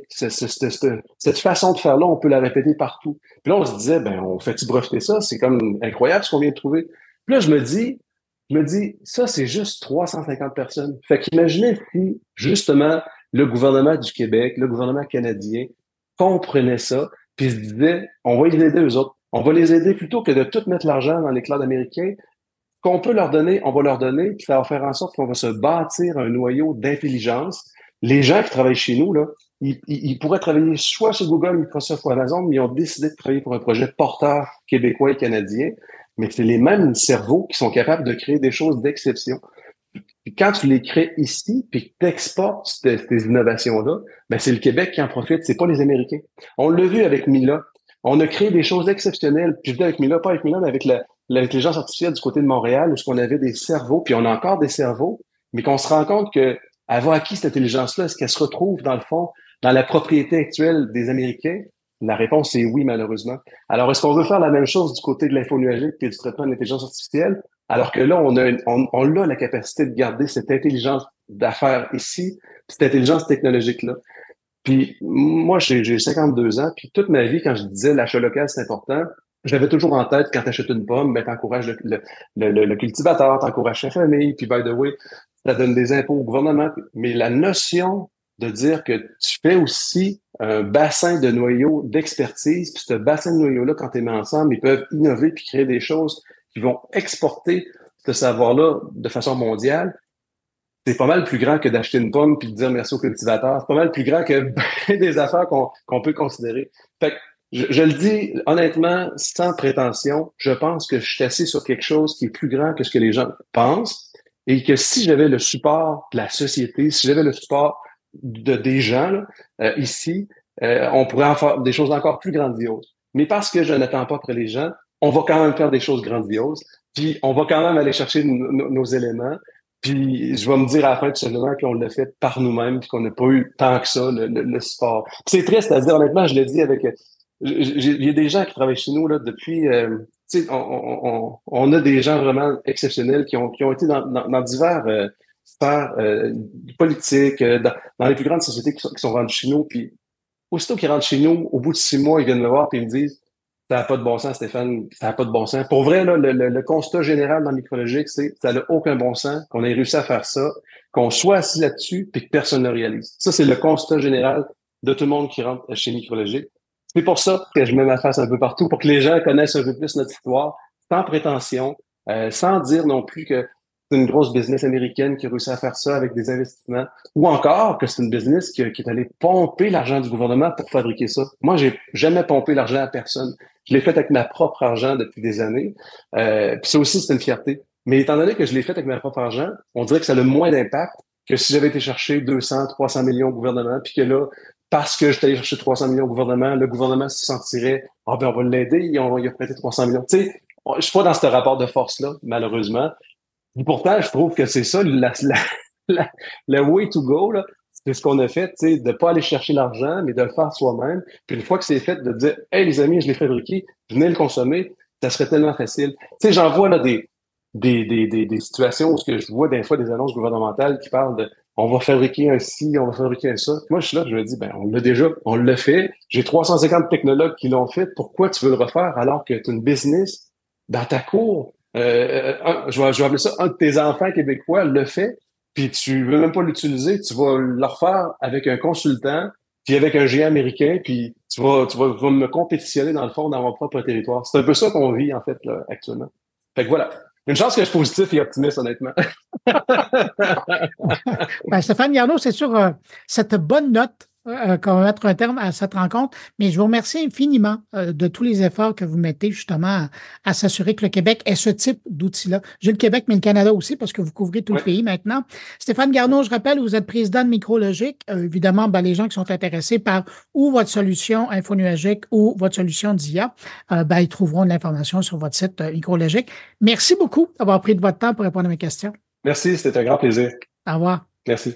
Cette façon de faire-là, on peut la répéter partout. Puis là, on se disait, ben, on fait-tu breveter ça? C'est comme incroyable ce qu'on vient de trouver. Puis là, je me dis, ça, c'est juste 350 personnes. Fait qu'imaginez si, justement, le gouvernement du Québec, le gouvernement canadien, comprenait ça, puis se disait, on va les aider eux autres. On va les aider plutôt que de tout mettre l'argent dans les clouds américains. Qu'on peut leur donner, on va leur donner, puis ça va faire en sorte qu'on va se bâtir un noyau d'intelligence. Les gens qui travaillent chez nous, là, ils pourraient travailler soit chez Google, Microsoft ou Amazon, mais ils ont décidé de travailler pour un projet porteur québécois et canadien. Mais c'est les mêmes cerveaux qui sont capables de créer des choses d'exception. Puis quand tu les crées ici, puis que tu exportes ces innovations-là, ben c'est le Québec qui en profite, c'est pas les Américains. On l'a vu avec Mila. On a créé des choses exceptionnelles. Puis je dis avec Mila, pas avec Mila, mais avec l'intelligence artificielle du côté de Montréal, où on avait des cerveaux, puis on a encore des cerveaux, mais qu'on se rend compte que elle va acquis cette intelligence-là, est-ce qu'elle se retrouve dans le fond, dans la propriété actuelle des Américains? La réponse est oui, malheureusement. Alors, est-ce qu'on veut faire la même chose du côté de l'info nuagique et du traitement de l'intelligence artificielle? Alors que là, on a la capacité de garder cette intelligence d'affaires ici, cette intelligence technologique-là. Puis moi, j'ai 52 ans, puis toute ma vie, quand je disais l'achat local, c'est important, j'avais toujours en tête, quand tu achètes une pomme, ben, t'encourages le cultivateur, t'encourages sa famille, puis by the way, ça donne des impôts au gouvernement. Mais la notion de dire que tu fais aussi un bassin de noyaux d'expertise, puis ce bassin de noyaux-là, quand tu les mets ensemble, ils peuvent innover puis créer des choses qui vont exporter ce savoir-là de façon mondiale. C'est pas mal plus grand que d'acheter une pomme puis de dire merci au cultivateur. C'est pas mal plus grand que des affaires qu'on peut considérer. Fait que je le dis honnêtement, sans prétention, je pense que je suis assis sur quelque chose qui est plus grand que ce que les gens pensent et que si j'avais le support de la société, si j'avais le support des gens là, ici, on pourrait en faire des choses encore plus grandioses. Mais parce que je n'attends pas après les gens, on va quand même faire des choses grandioses, puis on va quand même aller chercher nos éléments, puis je vais me dire à la fin de ce moment qu'on l'a fait par nous-mêmes, puis qu'on n'a pas eu tant que ça le support. Puis c'est triste à dire, honnêtement, je le dis avec... Il y a des gens qui travaillent chez nous là depuis... tu sais, on a des gens vraiment exceptionnels qui ont été dans divers sphère politique, dans les plus grandes sociétés qui sont rendues chez nous. Puis aussitôt qu'ils rentrent chez nous, au bout de 6 mois, ils viennent me voir et ils me disent ça n'a pas de bon sens, Stéphane, ça n'a pas de bon sens. Pour vrai, là, le constat général dans Micrologique, c'est ça n'a aucun bon sens, qu'on ait réussi à faire ça, qu'on soit assis là-dessus puis que personne ne réalise. Ça, c'est le constat général de tout le monde qui rentre chez Micrologique. C'est pour ça que je mets ma face un peu partout, pour que les gens connaissent un peu plus notre histoire, sans prétention, sans dire non plus que c'est une grosse business américaine qui a réussi à faire ça avec des investissements, ou encore que c'est une business qui est allée pomper l'argent du gouvernement pour fabriquer ça. Moi, j'ai jamais pompé l'argent à personne. Je l'ai fait avec ma propre argent depuis des années. Puis ça aussi, c'est une fierté. Mais étant donné que je l'ai fait avec ma propre argent, on dirait que ça a le moins d'impact que si j'avais été chercher 200, 300 millions au gouvernement, puis que là, parce que j'étais allé chercher 300 millions au gouvernement, le gouvernement se sentirait « Ah ben, on va l'aider, il a prêté 300 millions. » Tu sais, je suis pas dans ce rapport de force-là, malheureusement. Et pourtant, je trouve que c'est ça, le way to go, là. C'est ce qu'on a fait, tu sais, de pas aller chercher l'argent, mais de le faire soi-même. Puis une fois que c'est fait, de dire « Hey, les amis, je l'ai fabriqué, venez le consommer », ça serait tellement facile. Tu sais, j'en vois là des situations où je vois des fois des annonces gouvernementales qui parlent de on va fabriquer un ci, on va fabriquer un ça. Moi, je suis là, je me dis, ben, on l'a déjà, on l'a fait. J'ai 350 technologues qui l'ont fait. Pourquoi tu veux le refaire alors que tu as une business dans ta cour? Je vais appeler ça, un de tes enfants québécois le fait, puis tu veux même pas l'utiliser, tu vas le refaire avec un consultant, puis avec un géant américain, puis tu vas me compétitionner dans le fond dans mon propre territoire. C'est un peu ça qu'on vit, en fait, là, actuellement. Fait que voilà. Une chance que je suis positif et optimiste, honnêtement. Ben, Stéphane Garneau, c'est sur cette bonne note qu'on va mettre un terme à cette rencontre, mais je vous remercie infiniment de tous les efforts que vous mettez justement à s'assurer que le Québec ait ce type d'outils-là. J'ai le Québec, mais le Canada aussi, parce que vous couvrez tout le pays maintenant. Stéphane Garneau, je rappelle, vous êtes président de Micrologique. Évidemment, ben, les gens qui sont intéressés par ou votre solution infonuagique ou votre solution d'IA, ben, ils trouveront de l'information sur votre site Micrologique. Merci beaucoup d'avoir pris de votre temps pour répondre à mes questions. Merci, c'était un grand plaisir. Au revoir. Merci.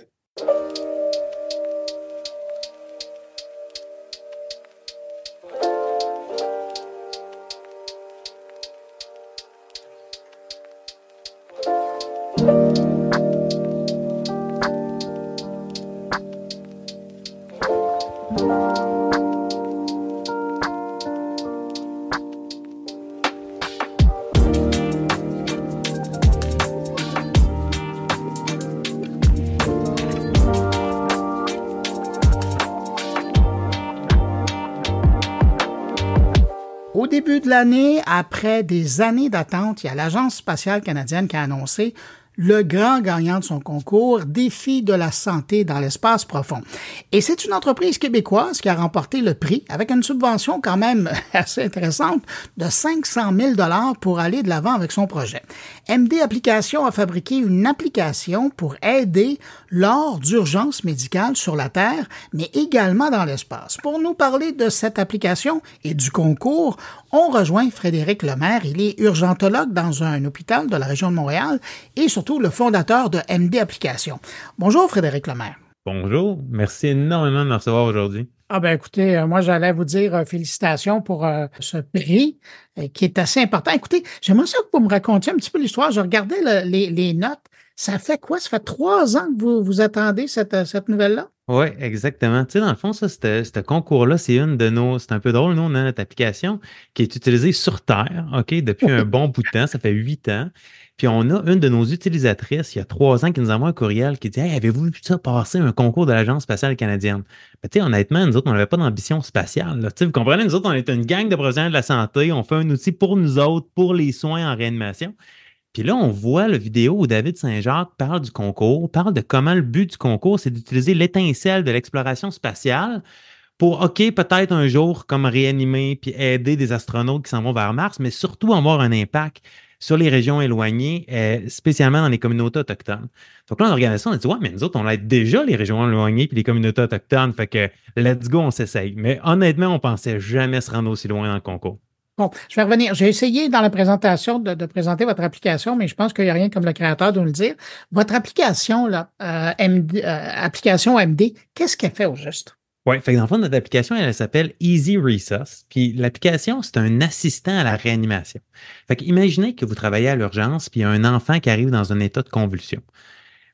Au début de l'année, après des années d'attente, il y a l'Agence spatiale canadienne qui a annoncé le grand gagnant de son concours, Défi de la santé dans l'espace profond. Et c'est une entreprise québécoise qui a remporté le prix avec une subvention quand même assez intéressante de 500 000 $ pour aller de l'avant avec son projet. MD Applications a fabriqué une application pour aider lors d'urgences médicales sur la Terre, mais également dans l'espace. Pour nous parler de cette application et du concours, on rejoint Frédéric Lemaire. Il est urgentologue dans un hôpital de la région de Montréal et surtout le fondateur de MD Applications. Bonjour Frédéric Lemaire. Bonjour, merci énormément de me recevoir aujourd'hui. Ah ben écoutez, moi j'allais vous dire félicitations pour ce prix qui est assez important. Écoutez, j'aimerais ça que vous me racontiez un petit peu l'histoire. Je regardais les notes. Ça fait quoi? Ça fait 3 ans que vous attendez cette nouvelle-là? Oui, exactement. Tu sais, dans le fond, ce concours-là, c'est un peu drôle, nous, on a notre application qui est utilisée sur Terre, OK, depuis un bon bout de temps, ça fait 8 ans. Puis on a une de nos utilisatrices, il y a 3 ans, qui nous envoie un courriel qui dit « Hey, avez-vous vu ça passer un concours de l'Agence spatiale canadienne? » Ben, tu sais, honnêtement, nous autres, on n'avait pas d'ambition spatiale. Tu sais, vous comprenez, nous autres, on est une gang de professionnels de la santé, on fait un outil pour nous autres, pour les soins en réanimation. Puis là, on voit la vidéo où David Saint-Jacques parle du concours, parle de comment le but du concours, c'est d'utiliser l'étincelle de l'exploration spatiale pour, OK, peut-être un jour, comme réanimer puis aider des astronautes qui s'en vont vers Mars, mais surtout avoir un impact sur les régions éloignées, spécialement dans les communautés autochtones. Donc là, on a regardé ça, on a dit, ouais, mais nous autres, on aide déjà les régions éloignées puis les communautés autochtones, fait que let's go, on s'essaye. Mais honnêtement, on pensait jamais se rendre aussi loin dans le concours. Bon, je vais revenir. J'ai essayé dans la présentation de présenter votre application, mais je pense qu'il n'y a rien comme le créateur de nous le dire. Votre application, là, application MD, qu'est-ce qu'elle fait au juste? Oui, fait que dans le fond, notre application, elle s'appelle Easy Resus. Puis l'application, c'est un assistant à la réanimation. Fait que imaginez que vous travaillez à l'urgence, puis il y a un enfant qui arrive dans un état de convulsion.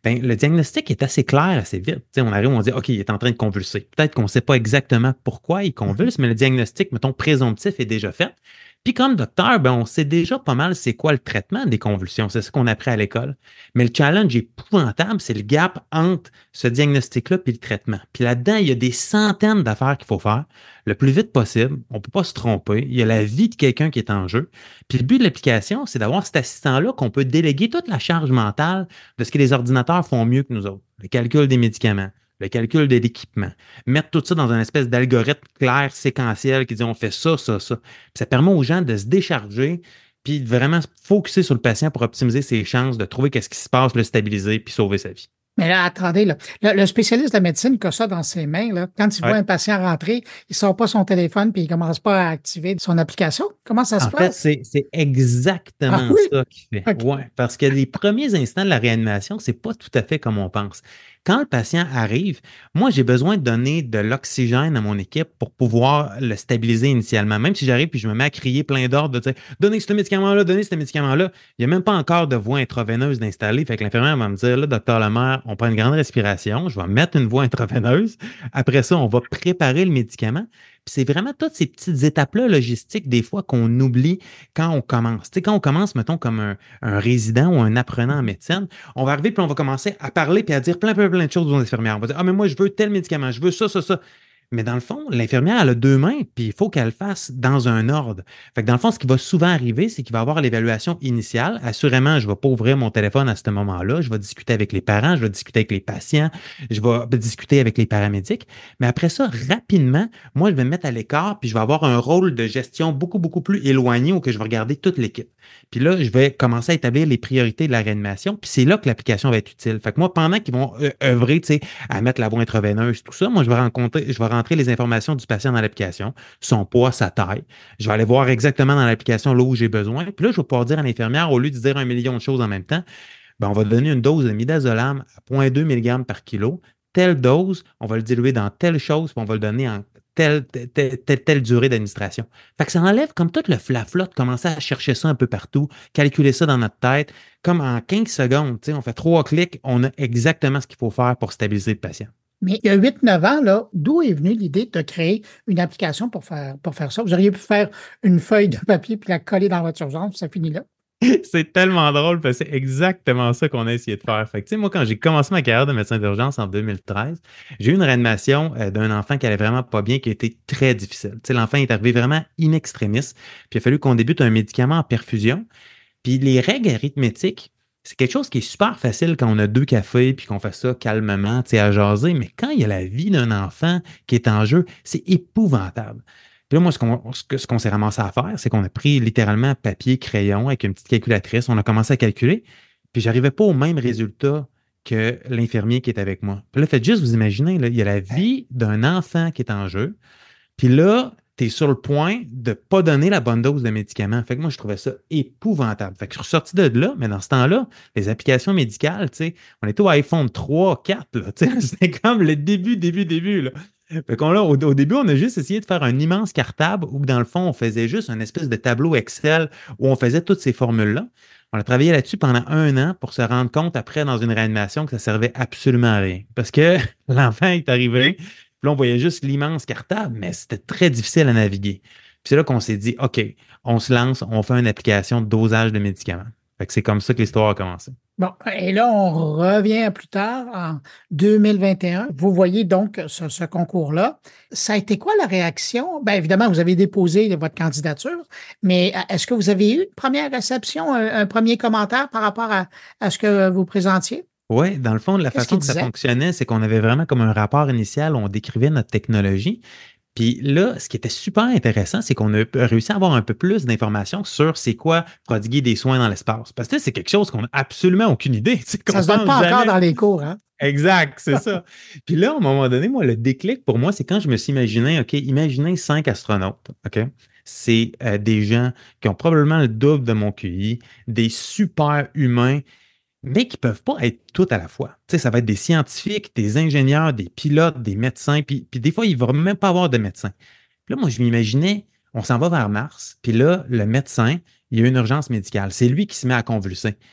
ben, le diagnostic est assez clair assez vite. Tu sais, on arrive, on dit, OK, il est en train de convulser. Peut-être qu'on ne sait pas exactement pourquoi il convulse, mais le diagnostic, mettons, présomptif est déjà fait. Puis comme docteur, ben, on sait déjà pas mal c'est quoi le traitement des convulsions. C'est ce qu'on apprend à l'école. Mais le challenge épouvantable, c'est le gap entre ce diagnostic-là et le traitement. Puis là-dedans, il y a des centaines d'affaires qu'il faut faire le plus vite possible. On ne peut pas se tromper. Il y a la vie de quelqu'un qui est en jeu. Puis le but de l'application, c'est d'avoir cet assistant-là qu'on peut déléguer toute la charge mentale de ce que les ordinateurs font mieux que nous autres. Le calcul des médicaments, le calcul de l'équipement, mettre tout ça dans une espèce d'algorithme clair, séquentiel qui dit on fait ça, ça, ça. Puis ça permet aux gens de se décharger puis de vraiment se focusser sur le patient pour optimiser ses chances de trouver qu'est-ce qui se passe, le stabiliser puis sauver sa vie. Mais là, attendez, là, le spécialiste de la médecine qui a ça dans ses mains, là, quand il voit un patient rentrer, il sort pas son téléphone puis il commence pas à activer son application. Comment ça se passe? En fait, c'est exactement ça qu'il fait. Okay. Ouais, parce que les premiers instants de la réanimation, c'est pas tout à fait comme on pense. Quand le patient arrive, moi, j'ai besoin de donner de l'oxygène à mon équipe pour pouvoir le stabiliser initialement. Même si j'arrive puis je me mets à crier plein d'ordres de dire « Donnez ce médicament-là, donnez ce médicament-là », il n'y a même pas encore de voie intraveineuse d'installer. Fait que l'infirmière va me dire « Là, docteur Lemaire, on prend une grande respiration, je vais mettre une voie intraveineuse. Après ça, on va préparer le médicament. » Puis c'est vraiment toutes ces petites étapes-là logistiques, des fois, qu'on oublie quand on commence. Tu sais, quand on commence, mettons, comme un résident ou un apprenant en médecine, on va arriver puis on va commencer à parler puis à dire plein de choses aux infirmières. On va dire « Ah, mais moi, je veux tel médicament, je veux ça, ça, ça. » Mais dans le fond, l'infirmière, elle a deux mains, puis il faut qu'elle le fasse dans un ordre. Fait que dans le fond, ce qui va souvent arriver, c'est qu'il va y avoir l'évaluation initiale. Assurément, je ne vais pas ouvrir mon téléphone à ce moment-là. Je vais discuter avec les parents, je vais discuter avec les patients, je vais discuter avec les paramédics. Mais après ça, rapidement, moi, je vais me mettre à l'écart, puis je vais avoir un rôle de gestion beaucoup plus éloigné où que je vais regarder toute l'équipe. Puis là, je vais commencer à établir les priorités de la réanimation, puis c'est là que l'application va être utile. Fait que moi, pendant qu'ils vont œuvrer, tu sais, à mettre la voie intraveineuse, tout ça, moi, je vais rentrer les informations du patient dans l'application, son poids, sa taille. Je vais aller voir exactement dans l'application là où j'ai besoin. Puis là, je vais pouvoir dire à l'infirmière, au lieu de dire 1 million de choses en même temps, ben, on va donner une dose de midazolam à 0,2 mg par kilo. Telle dose, on va le diluer dans telle chose, puis on va le donner en telle durée d'administration. Fait que ça enlève comme tout le flafla de commencer à chercher ça un peu partout, calculer ça dans notre tête. Comme en 15 secondes, on fait 3 clics, on a exactement ce qu'il faut faire pour stabiliser le patient. Mais il y a 8-9 ans, là, d'où est venue l'idée de créer une application pour faire ça? Vous auriez pu faire une feuille de papier puis la coller dans votre urgence, ça finit là. C'est tellement drôle parce que c'est exactement ça qu'on a essayé de faire. Fait que, moi, quand j'ai commencé ma carrière de médecin d'urgence en 2013, j'ai eu une réanimation d'un enfant qui allait vraiment pas bien, qui a été très difficile. L'enfant est arrivé vraiment in extremis, puis il a fallu qu'on débute un médicament en perfusion. Puis les règles arithmétiques, c'est quelque chose qui est super facile quand on a 2 cafés puis qu'on fait ça calmement, à jaser. Mais quand il y a la vie d'un enfant qui est en jeu, c'est épouvantable. Puis là, moi, ce qu'on s'est ramassé à faire, c'est qu'on a pris littéralement papier, crayon avec une petite calculatrice. On a commencé à calculer. Puis j'arrivais pas au même résultat que l'infirmier qui est avec moi. Puis là, faites juste vous imaginer, là, il y a la vie d'un enfant qui est en jeu. Puis là, tu es sur le point de ne pas donner la bonne dose de médicaments. Fait que moi, je trouvais ça épouvantable. Fait que je suis ressorti de là, mais dans ce temps-là, les applications médicales, on était au iPhone 3, 4, là, c'était comme le début, là. Fait qu'on là, au début, on a juste essayé de faire un immense cartable où, dans le fond, on faisait juste un espèce de tableau Excel où on faisait toutes ces formules-là. On a travaillé là-dessus pendant 1 an pour se rendre compte après, dans une réanimation, que ça servait absolument à rien. Parce que l'enfant est arrivé, puis là, on voyait juste l'immense cartable, mais c'était très difficile à naviguer. Puis c'est là qu'on s'est dit, OK, on se lance, on fait une application de dosage de médicaments. Fait que c'est comme ça que l'histoire a commencé. Bon, et là, on revient à plus tard, en 2021. Vous voyez donc ce concours-là. Ça a été quoi la réaction? Bien, évidemment, vous avez déposé votre candidature, mais est-ce que vous avez eu une première réception, un premier commentaire par rapport à ce que vous présentiez? Oui, dans le fond, la façon que ça fonctionnait, c'est qu'on avait vraiment comme un rapport initial où on décrivait notre technologie. Puis là, ce qui était super intéressant, c'est qu'on a réussi à avoir un peu plus d'informations sur c'est quoi prodiguer des soins dans l'espace. Parce que c'est quelque chose qu'on n'a absolument aucune idée. Ça ne se donne pas encore dans les cours, hein? Exact, c'est ça. Puis là, à un moment donné, moi, le déclic pour moi, c'est quand je me suis imaginé, OK, imaginez 5 astronautes, OK? C'est des gens qui ont probablement le double de mon QI, des super humains, mais qui ne peuvent pas être tout à la fois. Tu sais, ça va être des scientifiques, des ingénieurs, des pilotes, des médecins, puis des fois, il ne va même pas avoir de médecin. Puis là, moi, je m'imaginais, on s'en va vers Mars, puis là, le médecin, il y a une urgence médicale. C'est lui qui se met à convulser.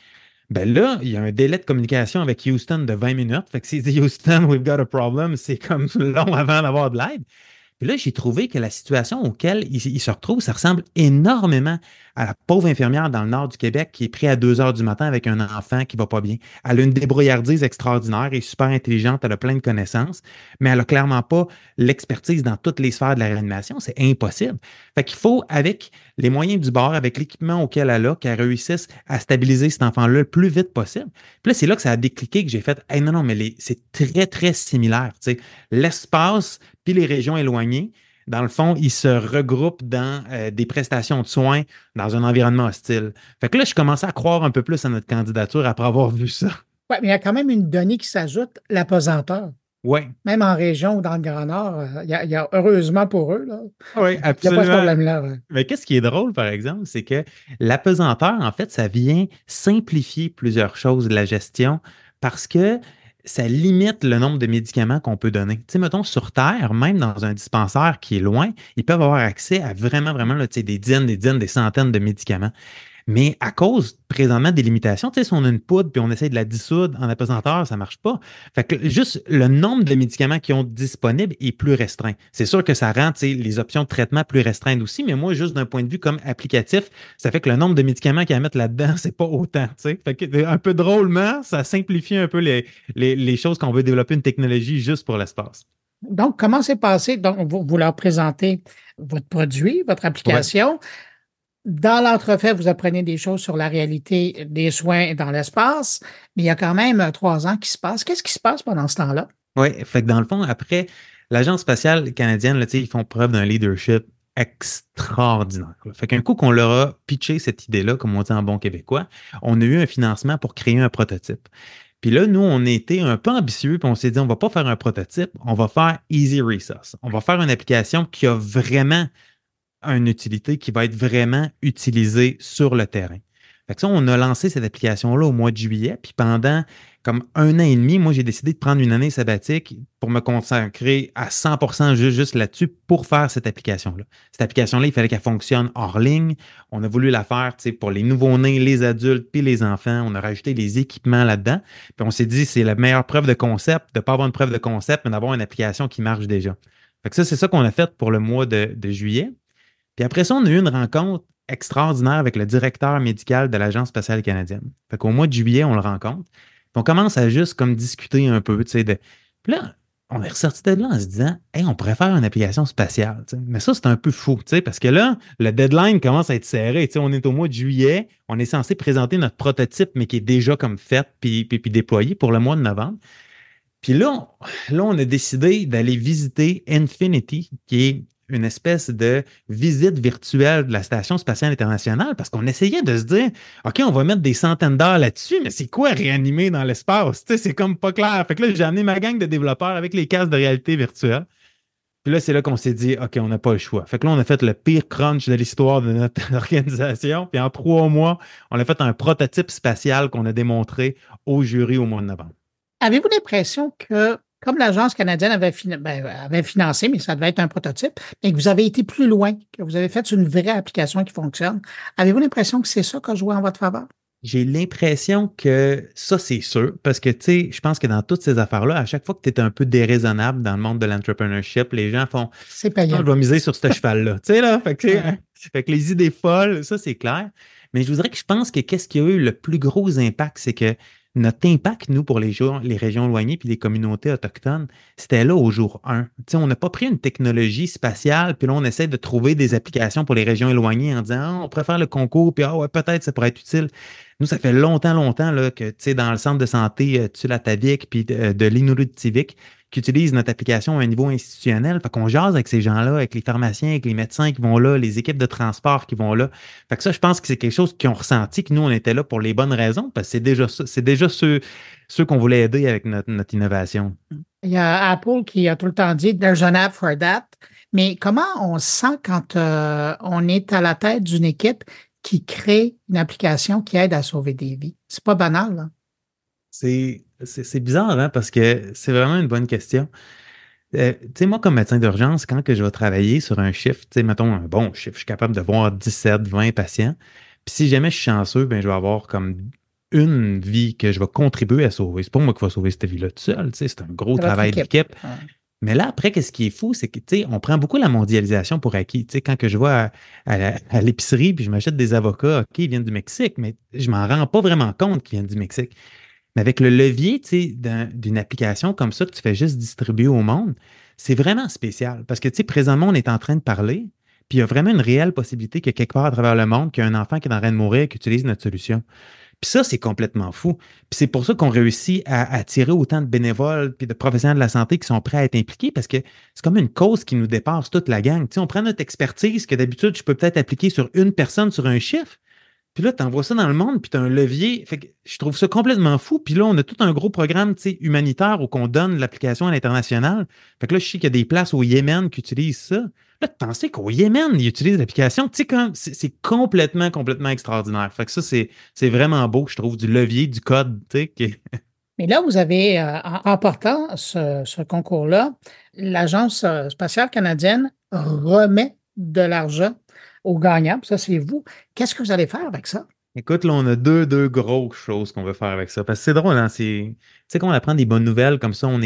Ben là, il y a un délai de communication avec Houston de 20 minutes. Fait que s'il dit Houston, we've got a problem, c'est comme long avant d'avoir de l'aide. Puis là, j'ai trouvé que la situation auquel il se retrouve, ça ressemble énormément à la pauvre infirmière dans le nord du Québec qui est prise à 2 heures du matin avec un enfant qui va pas bien. Elle a une débrouillardise extraordinaire et super intelligente, elle a plein de connaissances, mais elle a clairement pas l'expertise dans toutes les sphères de la réanimation. C'est impossible. Fait qu'il faut, avec les moyens du bord, avec l'équipement auquel elle a, qu'elle réussisse à stabiliser cet enfant-là le plus vite possible. Puis là, c'est là que ça a décliqué que j'ai fait, hey, non, non, mais c'est très, très similaire. Tu sais. L'espace puis les régions éloignées, dans le fond, ils se regroupent dans des prestations de soins dans un environnement hostile. Fait que là, je commençais à croire un peu plus à notre candidature après avoir vu ça. Oui, mais il y a quand même une donnée qui s'ajoute, la pesanteur. Oui. Même en région ou dans le Grand Nord, il y a heureusement pour eux, là. Oui, Il n'y a pas absolument. ce problème-là. Ouais. Mais qu'est-ce qui est drôle, par exemple, c'est que la pesanteur, en fait, ça vient simplifier plusieurs choses de la gestion parce que ça limite le nombre de médicaments qu'on peut donner. Tu sais, mettons, sur Terre, même dans un dispensaire qui est loin, ils peuvent avoir accès à vraiment là, tu sais, des dizaines, des centaines de médicaments. Mais à cause présentement des limitations, tu sais, si on a une poudre puis on essaie de la dissoudre en apesanteur, ça ne marche pas. Fait que juste le nombre de médicaments qui ont disponibles est plus restreint. C'est sûr que ça rend, tu sais, les options de traitement plus restreintes aussi, mais moi, juste d'un point de vue comme applicatif, ça fait que le nombre de médicaments qu'il y a à mettre là-dedans, c'est pas autant, tu sais. Fait que un peu drôlement, ça simplifie un peu les choses qu'on veut développer une technologie juste pour l'espace. Donc, comment c'est passé? Donc, vous leur présentez votre produit, votre application. Ouais. Dans l'entrefait, vous apprenez des choses sur la réalité des soins dans l'espace, mais il y a quand même 3 ans qui se passent. Qu'est-ce qui se passe pendant ce temps-là? Oui, fait que dans le fond, après, l'Agence spatiale canadienne, là, ils font preuve d'un leadership extraordinaire. Là. Fait qu'un coup qu'on leur a pitché cette idée-là, comme on dit en bon québécois, on a eu un financement pour créer un prototype. Puis là, nous, on était un peu ambitieux, puis on s'est dit, on va pas faire un prototype, on va faire Easy Resource. On va faire une application qui a vraiment une utilité qui va être vraiment utilisée sur le terrain. Fait que ça, on a lancé cette application-là au mois de juillet, puis pendant comme 1 an et demi, moi, j'ai décidé de prendre une année sabbatique pour me consacrer à 100% juste là-dessus pour faire cette application-là. Cette application-là, il fallait qu'elle fonctionne hors ligne. On a voulu la faire pour les nouveau-nés, les adultes, puis les enfants. On a rajouté les équipements là-dedans. Puis on s'est dit, c'est la meilleure preuve de concept, de ne pas avoir une preuve de concept, mais d'avoir une application qui marche déjà. Fait que ça, c'est ça qu'on a fait pour le mois de juillet. Puis après ça, on a eu une rencontre extraordinaire avec le directeur médical de l'Agence spatiale canadienne. Fait qu'au mois de juillet, on le rencontre. Puis on commence à juste comme discuter un peu, tu sais. Puis là, on est ressorti de là en se disant, hey, on pourrait faire une application spatiale, tu sais. Mais ça, c'est un peu fou, tu sais, parce que là, le deadline commence à être serré. Tu sais, on est au mois de juillet, on est censé présenter notre prototype, mais qui est déjà comme fait puis déployé pour le mois de novembre. Puis là, on a décidé d'aller visiter Infinity, qui est une espèce de visite virtuelle de la Station spatiale internationale parce qu'on essayait de se dire, OK, on va mettre des centaines d'heures là-dessus, mais c'est quoi réanimer dans l'espace? Tu sais, c'est comme pas clair. Fait que là, j'ai amené ma gang de développeurs avec les casques de réalité virtuelle. Puis là, c'est là qu'on s'est dit, OK, on n'a pas le choix. Fait que là, on a fait le pire crunch de l'histoire de notre organisation. Puis en 3 mois, on a fait un prototype spatial qu'on a démontré au jury au mois de novembre. Avez-vous l'impression que, comme l'Agence canadienne avait financé, mais ça devait être un prototype, et que vous avez été plus loin, que vous avez fait une vraie application qui fonctionne, avez-vous l'impression que c'est ça qui a joué en votre faveur? J'ai l'impression que ça, c'est sûr, parce que, tu sais, je pense que dans toutes ces affaires-là, à chaque fois que tu es un peu déraisonnable dans le monde de l'entrepreneurship, les gens font « C'est payant. Je vais miser sur ce cheval-là. » Tu sais, là, fait que les idées folles, ça, c'est clair. Mais je vous dirais que je pense que qu'est-ce qui a eu le plus gros impact, c'est que notre impact, nous, pour les régions éloignées puis les communautés autochtones, c'était là au jour 1. T'sais, on n'a pas pris une technologie spatiale, puis là, on essaie de trouver des applications pour les régions éloignées en disant on préfère le concours, puis ouais, peut-être ça pourrait être utile. Nous, ça fait longtemps là, que dans le centre de santé Tulatavik puis de l'Inurutivik, qui utilisent notre application à un niveau institutionnel. Fait qu'on jase avec ces gens-là, avec les pharmaciens, avec les médecins qui vont là, les équipes de transport qui vont là. Fait que ça, je pense que c'est quelque chose qu'ils ont ressenti, que nous, on était là pour les bonnes raisons, parce que c'est déjà ceux qu'on voulait aider avec notre innovation. Il y a Apple qui a tout le temps dit « There's an app for that ». Mais comment on se sent quand on est à la tête d'une équipe qui crée une application qui aide à sauver des vies? C'est pas banal, là. C'est bizarre, hein, parce que c'est vraiment une bonne question. Tu sais, moi, comme médecin d'urgence, quand que je vais travailler sur un chiffre, tu sais, mettons un bon chiffre, je suis capable de voir 17, 20 patients. Puis si jamais je suis chanceux, ben, je vais avoir comme une vie que je vais contribuer à sauver. C'est pas moi qui va sauver cette vie-là tout seul. C'est un gros travail d'équipe. Ouais. Mais là, après, qu'est-ce qui est fou, c'est que, on prend beaucoup la mondialisation pour acquis. Quand que je vais à l'épicerie puis je m'achète des avocats, OK, ils viennent du Mexique, mais je m'en rends pas vraiment compte qu'ils viennent du Mexique. Mais avec le levier, d'une application comme ça que tu fais juste distribuer au monde, c'est vraiment spécial. Parce que, présentement, on est en train de parler, puis il y a vraiment une réelle possibilité que quelque part à travers le monde, qu'il y a un enfant qui est en train de mourir et qui utilise notre solution. Puis ça, c'est complètement fou. Puis c'est pour ça qu'on réussit à attirer autant de bénévoles puis de professionnels de la santé qui sont prêts à être impliqués parce que c'est comme une cause qui nous dépasse toute la gang. On prend notre expertise que d'habitude, je peux peut-être appliquer sur une personne, sur un chiffre. Puis là, tu envoies ça dans le monde, puis tu as un levier. Fait que je trouve ça complètement fou. Puis là, on a tout un gros programme humanitaire où on donne l'application à l'international. Fait que là, je sais qu'il y a des places au Yémen qui utilisent ça. Là, tu pensais qu'au Yémen, ils utilisent l'application. Tu sais, c'est complètement, complètement extraordinaire. Fait que ça, c'est vraiment beau, je trouve, du levier, du code, tu sais. Mais là, vous avez, en remportant ce concours-là, l'Agence spatiale canadienne remet de l'argent aux gagnants. Ça, c'est vous. Qu'est-ce que vous allez faire avec ça? Écoute, là, on a deux grosses choses qu'on veut faire avec ça. Parce que c'est drôle, hein? Tu sais, quand on apprend des bonnes nouvelles comme ça, on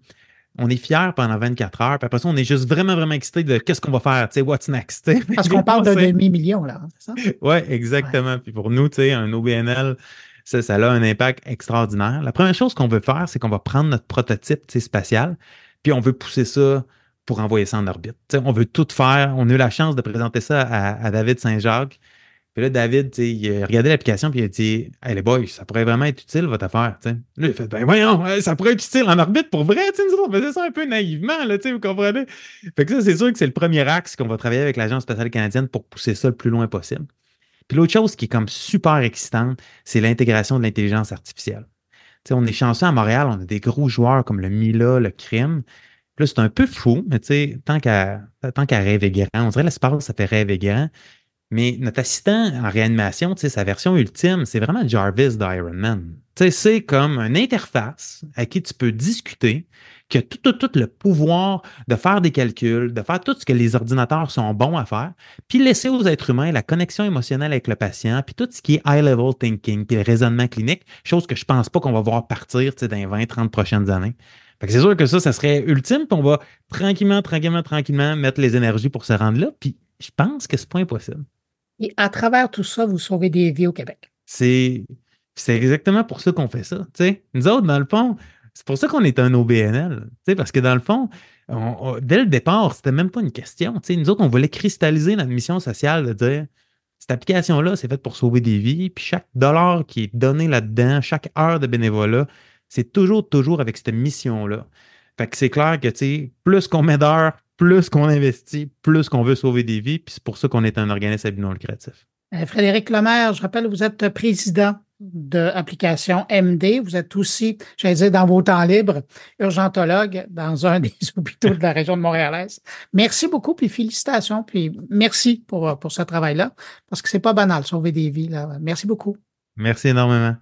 est fiers pendant 24 heures, puis après ça, on est juste vraiment, vraiment excité de qu'est-ce qu'on va faire, tu sais, what's next. T'sais. Parce qu'on parle d'un demi-million, là, c'est ça? Oui, exactement. Ouais. Puis pour nous, tu sais, un OBNL, ça a un impact extraordinaire. La première chose qu'on veut faire, c'est qu'on va prendre notre prototype spatial, puis on veut pousser ça pour envoyer ça en orbite. T'sais, on veut tout faire. On a eu la chance de présenter ça à David Saint-Jacques. Puis là, David, il a regardé l'application puis il a dit « Hey les boys, ça pourrait vraiment être utile votre affaire. » Là, il a fait « Ben voyons, ça pourrait être utile en orbite pour vrai. » Nous autres, on faisait ça un peu naïvement, là, vous comprenez? Fait que ça, c'est sûr que c'est le premier axe qu'on va travailler avec l'Agence spatiale canadienne pour pousser ça le plus loin possible. Puis l'autre chose qui est comme super excitante, c'est l'intégration de l'intelligence artificielle. T'sais, on est chanceux à Montréal, on a des gros joueurs comme le Mila, le Crime. Puis là, c'est un peu fou, mais tant qu'à rêver grand, on dirait l'espace, ça fait rêver grand. Mais notre assistant en réanimation, sa version ultime, c'est vraiment Jarvis d'Iron Man. C'est comme une interface à qui tu peux discuter, qui a tout le pouvoir de faire des calculs, de faire tout ce que les ordinateurs sont bons à faire, puis laisser aux êtres humains la connexion émotionnelle avec le patient, puis tout ce qui est high-level thinking, puis le raisonnement clinique, chose que je pense pas qu'on va voir partir dans les 20-30 prochaines années. Fait que c'est sûr que ça serait ultime, puis on va tranquillement mettre les énergies pour se rendre là, puis je pense que c'est pas impossible. Et à travers tout ça, vous sauvez des vies au Québec. C'est exactement pour ça qu'on fait ça. T'sais. Nous autres, dans le fond, c'est pour ça qu'on est un OBNL. Parce que dans le fond, dès le départ, c'était même pas une question. T'sais. Nous autres, on voulait cristalliser notre mission sociale de dire cette application-là, c'est faite pour sauver des vies. Puis chaque dollar qui est donné là-dedans, chaque heure de bénévolat, c'est toujours avec cette mission-là. Fait que c'est clair que plus qu'on met d'heures, plus qu'on investit, plus qu'on veut sauver des vies, puis c'est pour ça qu'on est un organisme à but non lucratif. Frédéric Lemaire, je rappelle, vous êtes président de l'application MD. Vous êtes aussi, j'allais dire, dans vos temps libres, urgentologue dans un des hôpitaux de la région de Montréal-Est. Merci beaucoup, puis félicitations, puis merci pour ce travail-là, parce que c'est pas banal, sauver des vies. Là. Merci beaucoup. Merci énormément.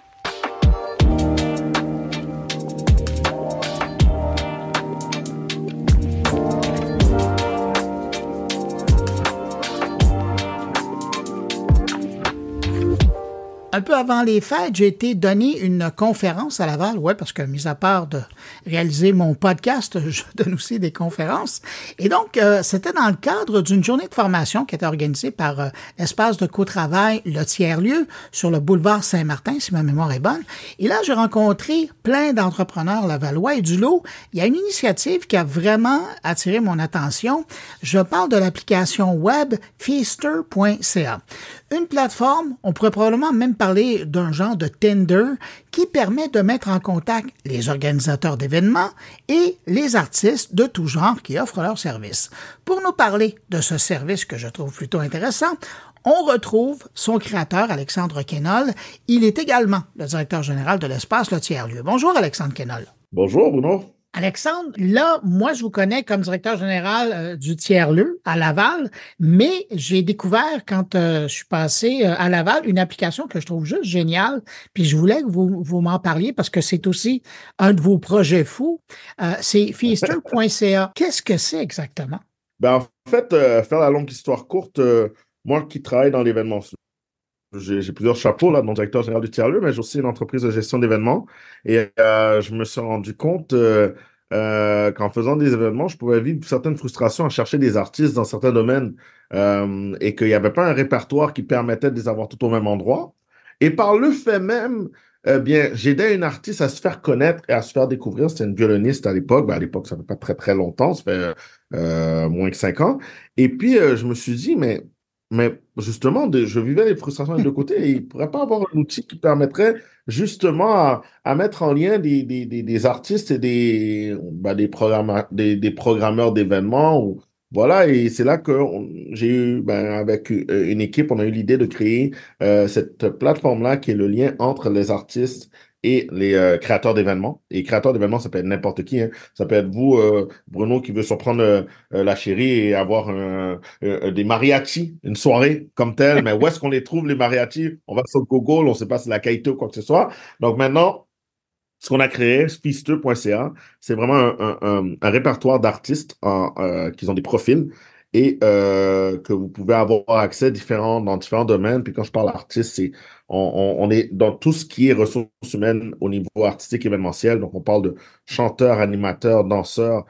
Un peu avant les fêtes, j'ai été donner une conférence à Laval, parce que, mis à part de réaliser mon podcast, je donne aussi des conférences. Et donc, c'était dans le cadre d'une journée de formation qui était organisée par l'espace de co-travail Le Tiers-Lieu sur le boulevard Saint-Martin, si ma mémoire est bonne. Et là, j'ai rencontré plein d'entrepreneurs lavallois et du lot, il y a une initiative qui a vraiment attiré mon attention. Je parle de l'application web Feaster.ca. Une plateforme, on pourrait probablement même parler d'un genre de Tinder qui permet de mettre en contact les organisateurs d'événements et les artistes de tout genre qui offrent leurs services. Pour nous parler de ce service que je trouve plutôt intéressant, on retrouve son créateur, Alexandre Quesnol. Il est également le directeur général de l'espace Le Tiers-Lieu. Bonjour, Alexandre Quesnol. Bonjour, Bruno. Alexandre, là, moi, je vous connais comme directeur général du Tiers-Lieu à Laval, mais j'ai découvert, quand je suis passé à Laval, une application que je trouve juste géniale, puis je voulais que vous m'en parliez parce que c'est aussi un de vos projets fous. C'est Feaster.ca. Qu'est-ce que c'est exactement? En fait, faire la longue histoire courte, moi qui travaille dans l'événementiel, j'ai plusieurs chapeaux là, mon directeur général du tiers-lieu, mais j'ai aussi une entreprise de gestion d'événements. Et je me suis rendu compte qu'en faisant des événements, je pouvais vivre certaines frustrations à chercher des artistes dans certains domaines et qu'il n'y avait pas un répertoire qui permettait de les avoir tout au même endroit. Et par le fait même, bien, j'aidais une artiste à se faire connaître et à se faire découvrir. C'était une violoniste à l'époque. Ben, à l'époque, ça fait pas très, très longtemps. Ça fait moins que 5 ans. Et puis, je me suis dit, mais justement, je vivais les frustrations des deux côtés et il ne pourrait pas avoir un outil qui permettrait justement à mettre en lien des artistes et des programmeurs d'événements. Voilà, et c'est là que j'ai eu, avec une équipe, on a eu l'idée de créer cette plateforme-là qui est le lien entre les artistes et les créateurs d'événements. Et créateurs d'événements, ça peut être n'importe qui, hein. Ça peut être vous, Bruno, qui veut surprendre la chérie et avoir des mariachis, une soirée comme telle. Mais où est-ce qu'on les trouve, les mariachis? On va sur Google, on ne sait pas si c'est la qualité ou quoi que ce soit. Donc maintenant, ce qu'on a créé, Fisteux.ca, c'est vraiment un répertoire d'artistes qui ont des profils et que vous pouvez avoir accès dans différents domaines. Puis quand je parle artiste, on est dans tout ce qui est ressources humaines au niveau artistique événementiel. Donc, on parle de chanteurs, animateurs, danseurs,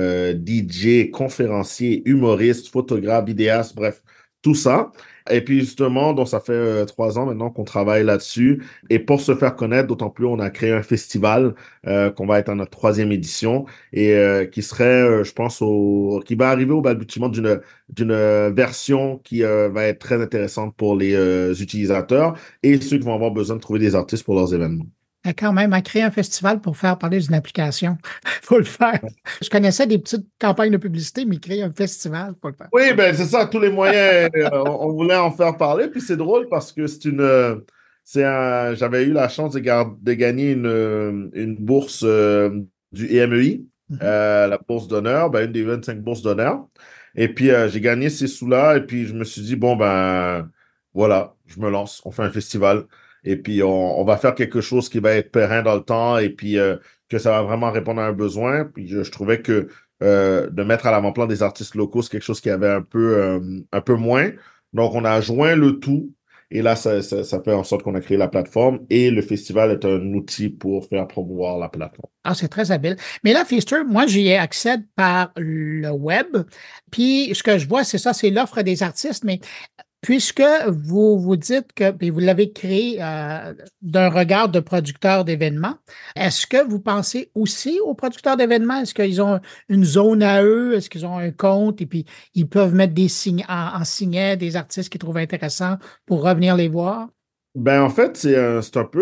DJ, conférenciers, humoristes, photographes, vidéastes, bref, tout ça. Et puis justement, donc ça fait 3 ans maintenant qu'on travaille là-dessus. Et pour se faire connaître, d'autant plus, on a créé un festival qu'on va être en notre 3e édition et qui serait, je pense, qui va arriver au balbutiement d'une version qui va être très intéressante pour les utilisateurs et ceux qui vont avoir besoin de trouver des artistes pour leurs événements. Quand même, à créer un festival pour faire parler d'une application, faut le faire. Je connaissais des petites campagnes de publicité, mais créer un festival, faut le faire. Oui, ben c'est ça, tous les moyens, on voulait en faire parler. Puis c'est drôle parce que j'avais eu la chance de gagner une bourse du EMEI, la bourse d'honneur, une des 25 bourses d'honneur. Et puis j'ai gagné ces sous-là et puis je me suis dit, bon, voilà, je me lance, on fait un festival. Et puis, on va faire quelque chose qui va être périn dans le temps et puis que ça va vraiment répondre à un besoin. Puis, je trouvais que de mettre à l'avant-plan des artistes locaux, c'est quelque chose qui avait un peu moins. Donc, on a joint le tout. Et là, ça fait en sorte qu'on a créé la plateforme et le festival est un outil pour faire promouvoir la plateforme. Ah, c'est très habile. Mais là, Feaster, moi, j'y ai accès par le web. Puis, ce que je vois, c'est ça, c'est l'offre des artistes. Mais puisque vous vous dites que puis vous l'avez créé d'un regard de producteur d'événements, est-ce que vous pensez aussi aux producteurs d'événements? Est-ce qu'ils ont une zone à eux? Est-ce qu'ils ont un compte et puis ils peuvent mettre des signes en signet des artistes qu'ils trouvent intéressants pour revenir les voir? En fait, c'est un peu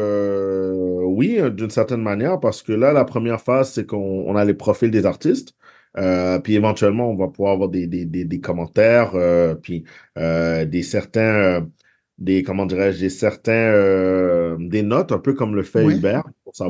oui, d'une certaine manière, parce que là, la première phase, c'est qu'on a les profils des artistes. Puis éventuellement, on va pouvoir avoir des commentaires, puis comment dirais-je, des notes, un peu comme le fait Oui. Uber,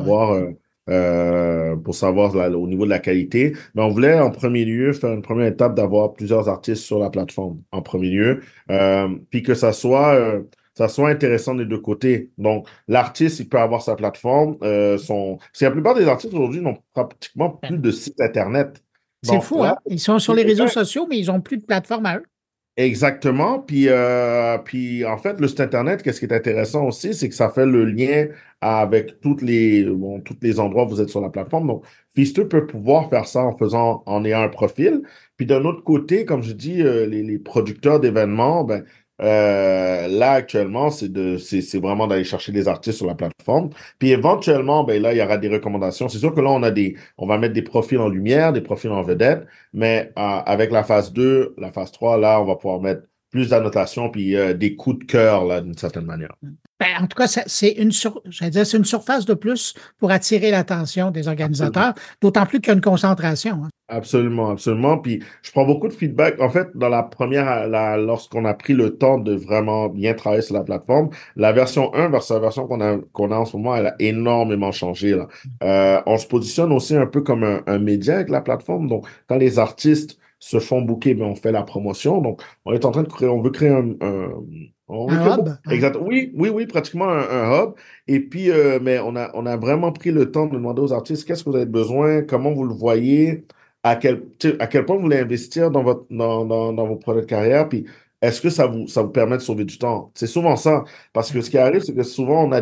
pour savoir au niveau de la qualité. Mais on voulait en premier lieu faire une première étape d'avoir plusieurs artistes sur la plateforme, en premier lieu, puis que ça soit intéressant des deux côtés. Donc, l'artiste, il peut avoir sa plateforme. Parce que la plupart des artistes aujourd'hui n'ont pratiquement plus de site Internet. C'est Donc, fou, là, hein? Ils sont sur les réseaux sociaux, mais ils n'ont plus de plateforme à eux. exactement. Puis en fait, le site Internet, qu'est-ce qui est intéressant aussi, c'est que ça fait le lien avec tous les endroits où vous êtes sur la plateforme. Donc, Feaster peut pouvoir faire ça en ayant un profil. Puis d'un autre côté, comme je dis, les producteurs d'événements, là, actuellement, c'est vraiment d'aller chercher des artistes sur la plateforme. Puis éventuellement, là, il y aura des recommandations. C'est sûr que là, on va mettre des profils en lumière, des profils en vedette, mais avec la phase 2, la phase 3, là, on va pouvoir mettre plus d'annotations puis des coups de cœur, là, d'une certaine manière. En tout cas, c'est une surface de plus pour attirer l'attention des organisateurs, d'autant plus qu'il y a une concentration. Hein. Absolument, absolument. Puis je prends beaucoup de feedback. En fait, lorsqu'on a pris le temps de vraiment bien travailler sur la plateforme, la version 1 versus la version qu'on a en ce moment, elle a énormément changé, là. On se positionne aussi un peu comme un média avec la plateforme. Donc, quand les artistes se font booker, on fait la promotion. Donc, on est en train de on veut créer Un hub? Exact. Oui, pratiquement un hub. Et puis, mais on a vraiment pris le temps de demander aux artistes qu'est-ce que vous avez besoin, comment vous le voyez, à quel point vous voulez investir dans vos projets de carrière. Puis, est-ce que ça vous permet de sauver du temps? C'est souvent ça. Parce que ce qui arrive, c'est que souvent, on a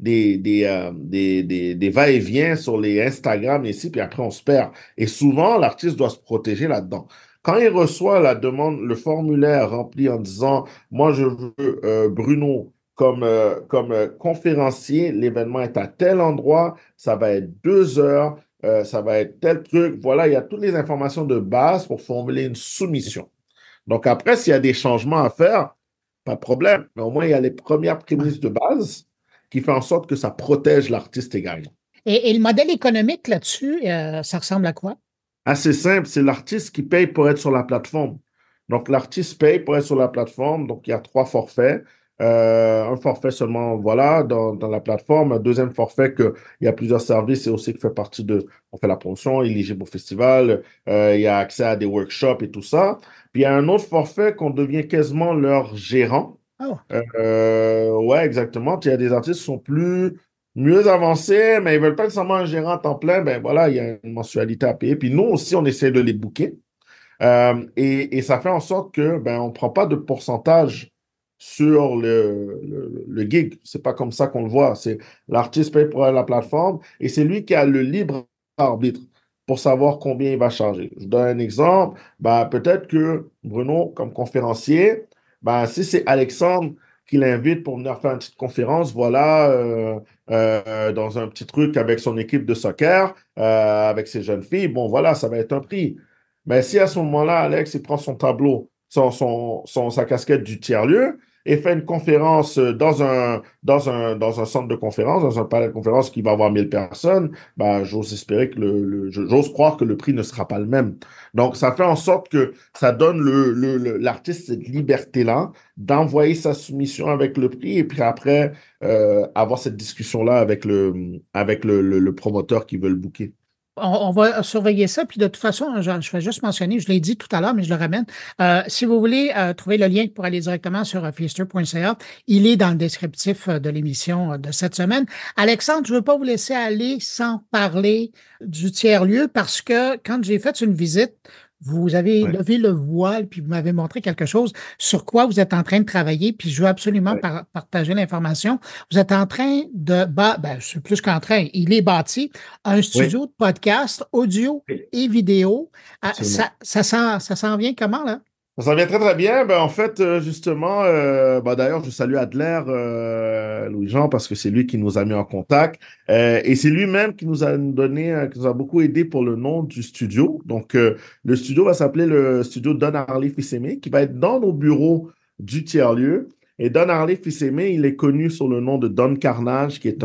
des va-et-vient sur les Instagram ici, puis après, on se perd. Et souvent, l'artiste doit se protéger là-dedans. Quand il reçoit la demande, le formulaire rempli en disant, moi, je veux Bruno comme conférencier, l'événement est à tel endroit, ça va être 2 heures, ça va être tel truc. Voilà, il y a toutes les informations de base pour formuler une soumission. Donc après, s'il y a des changements à faire, pas de problème. Mais au moins, il y a les premières prémices de base qui font en sorte que ça protège l'artiste également. Et le modèle économique là-dessus, ça ressemble à quoi? Assez simple, c'est l'artiste qui paye pour être sur la plateforme. Donc l'artiste paye pour être sur la plateforme. Donc il y a 3 forfaits. Un forfait seulement, voilà, dans la plateforme. Un deuxième forfait qu'il y a plusieurs services et aussi qui fait partie on fait la promotion, éligible au festival, il y a accès à des workshops et tout ça. Puis il y a un autre forfait qu'on devient quasiment leur gérant. Oh. Ouais, exactement. Il y a des artistes qui sont mieux avancés, mais ils veulent pas nécessairement un gérant à temps plein. Ben voilà, il y a une mensualité à payer. Puis nous aussi, on essaie de les booker. Et ça fait en sorte que ben on prend pas de pourcentage sur le gig. C'est pas comme ça qu'on le voit. C'est l'artiste paye pour la plateforme et c'est lui qui a le libre arbitre pour savoir combien il va charger. Je donne un exemple. Ben, peut-être que Bruno, comme conférencier, ben, si c'est Alexandre qui l'invite pour venir faire une petite conférence, voilà, dans un petit truc avec son équipe de soccer, avec ses jeunes filles, bon, voilà, ça va être un prix. Mais si à ce moment-là, Alex, il prend son tableau, sa casquette du tiers-lieu et fait une conférence dans un centre de conférence, dans un palais de conférence qui va avoir 1000 personnes, ben, j'ose espérer que j'ose croire que le prix ne sera pas le même. Donc, ça fait en sorte que ça donne l'artiste cette liberté-là d'envoyer sa soumission avec le prix et puis après, avoir cette discussion-là avec le promoteur qui veut le booker. On va surveiller ça. Puis de toute façon, je vais juste mentionner, je l'ai dit tout à l'heure, mais je le ramène. Si vous voulez trouver le lien pour aller directement sur feaster.ca, il est dans le descriptif de l'émission de cette semaine. Alexandre, je ne veux pas vous laisser aller sans parler du tiers-lieu parce que quand j'ai fait une visite, vous avez levé le voile puis vous m'avez montré quelque chose sur quoi vous êtes en train de travailler. Puis je veux absolument partager l'information. Vous êtes en train c'est plus qu'en train, il est bâti un studio de podcast audio et vidéo. Ça s'en vient comment, là? Ça vient très, très bien. Ben, en fait, justement, d'ailleurs, je salue Adler, Louis-Jean, parce que c'est lui qui nous a mis en contact. Et c'est lui-même qui nous a qui nous a beaucoup aidé pour le nom du studio. Donc, le studio va s'appeler le studio Don Harley Fils-Aimé, qui va être dans nos bureaux du tiers-lieu. Et Don Harley Fils-Aimé, il est connu sous le nom de Don Carnage, qui est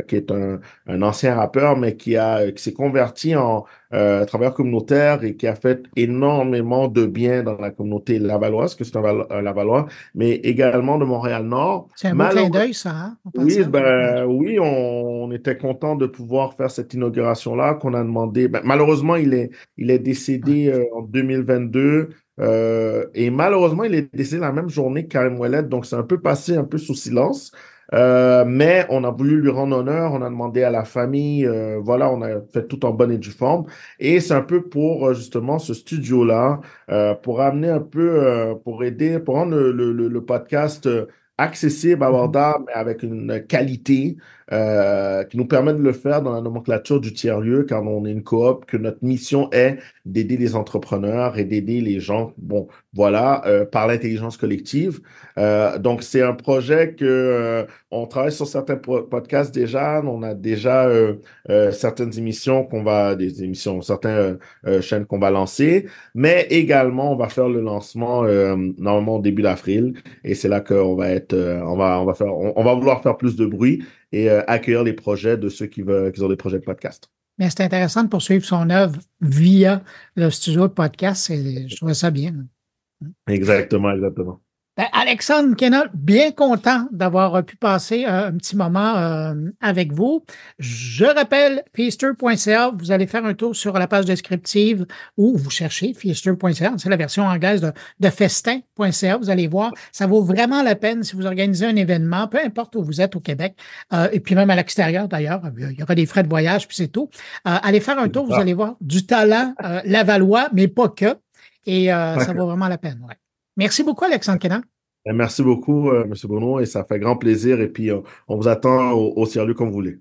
un ancien rappeur, mais qui s'est converti en travailleur communautaire et qui a fait énormément de bien dans la communauté lavalloise, que c'est un Lavallois, mais également de Montréal-Nord. C'est un beau clin d'œil, ça, hein? Oui, on était content de pouvoir faire cette inauguration-là qu'on a demandé. Ben, malheureusement, il est décédé en 2022. Et malheureusement, il est décédé la même journée que Karim Ouellet, donc c'est un peu passé un peu sous silence. Mais on a voulu lui rendre honneur, on a demandé à la famille, voilà, on a fait tout en bonne et due forme. Et c'est un peu pour justement ce studio-là, pour amener un peu, pour aider, pour rendre le podcast accessible, abordable, mais avec une qualité qui nous permet de le faire dans la nomenclature du tiers-lieu, car on est une coop, que notre mission est d'aider les entrepreneurs et d'aider les gens, bon, voilà, par l'intelligence collective. Donc, c'est un projet que on travaille sur certains podcasts déjà. On a déjà certaines émissions certaines chaînes qu'on va lancer, mais également, on va faire le lancement normalement au début d'avril. Et c'est là qu'on va être, on va vouloir faire plus de bruit et accueillir les projets de ceux qui ont des projets de podcast. Mais c'est intéressant de poursuivre son œuvre via le studio de podcast. Je trouve ça bien. Exactement. Alexandre Kenel, bien content d'avoir pu passer un petit moment avec vous. Je rappelle, feaster.ca, vous allez faire un tour sur la page descriptive ou vous cherchez feaster.ca, c'est la version anglaise de festin.ca, vous allez voir, ça vaut vraiment la peine si vous organisez un événement, peu importe où vous êtes au Québec, et puis même à l'extérieur d'ailleurs, il y aura des frais de voyage, puis c'est tout. Allez faire un tour, vous allez voir du talent lavallois, mais pas que, et ça vaut vraiment la peine, ouais. Merci beaucoup, Alexandre Kenan. Merci beaucoup, M. Bruno, et ça fait grand plaisir. Et puis, on vous attend au sérieux comme vous voulez.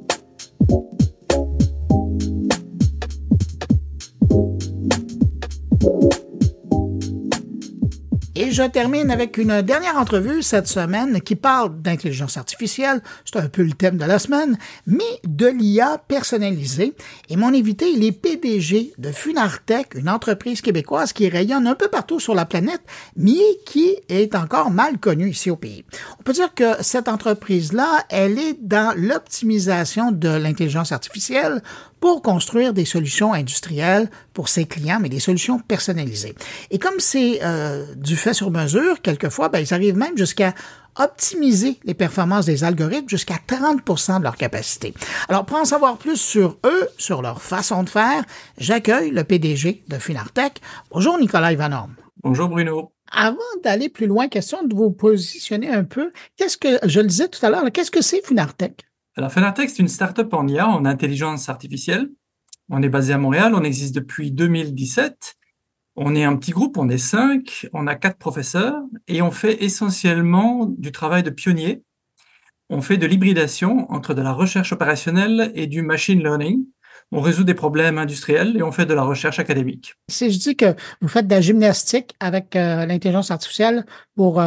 Et je termine avec une dernière entrevue cette semaine qui parle d'intelligence artificielle, c'est un peu le thème de la semaine, mais de l'IA personnalisée. Et mon invité, il est PDG de Funartech, une entreprise québécoise qui rayonne un peu partout sur la planète, mais qui est encore mal connue ici au pays. On peut dire que cette entreprise-là, elle est dans l'optimisation de l'intelligence artificielle pour construire des solutions industrielles pour ses clients, mais des solutions personnalisées. Et comme c'est du fait sur mesure, quelquefois, ils arrivent même jusqu'à optimiser les performances des algorithmes jusqu'à 30% de leur capacité. Alors, pour en savoir plus sur eux, sur leur façon de faire, j'accueille le PDG de Funartech. Bonjour, Nicolas Ivanhomme. Bonjour, Bruno. Avant d'aller plus loin, question de vous positionner un peu. Je le disais tout à l'heure, qu'est-ce que c'est Funartech? Alors, Funartech, c'est une start-up en IA, en intelligence artificielle. On est basé à Montréal, on existe depuis 2017. On est un petit groupe, on est 5, on a 4 professeurs et on fait essentiellement du travail de pionnier. On fait de l'hybridation entre de la recherche opérationnelle et du machine learning. On résout des problèmes industriels et on fait de la recherche académique. Si je dis que vous faites de la gymnastique avec l'intelligence artificielle pour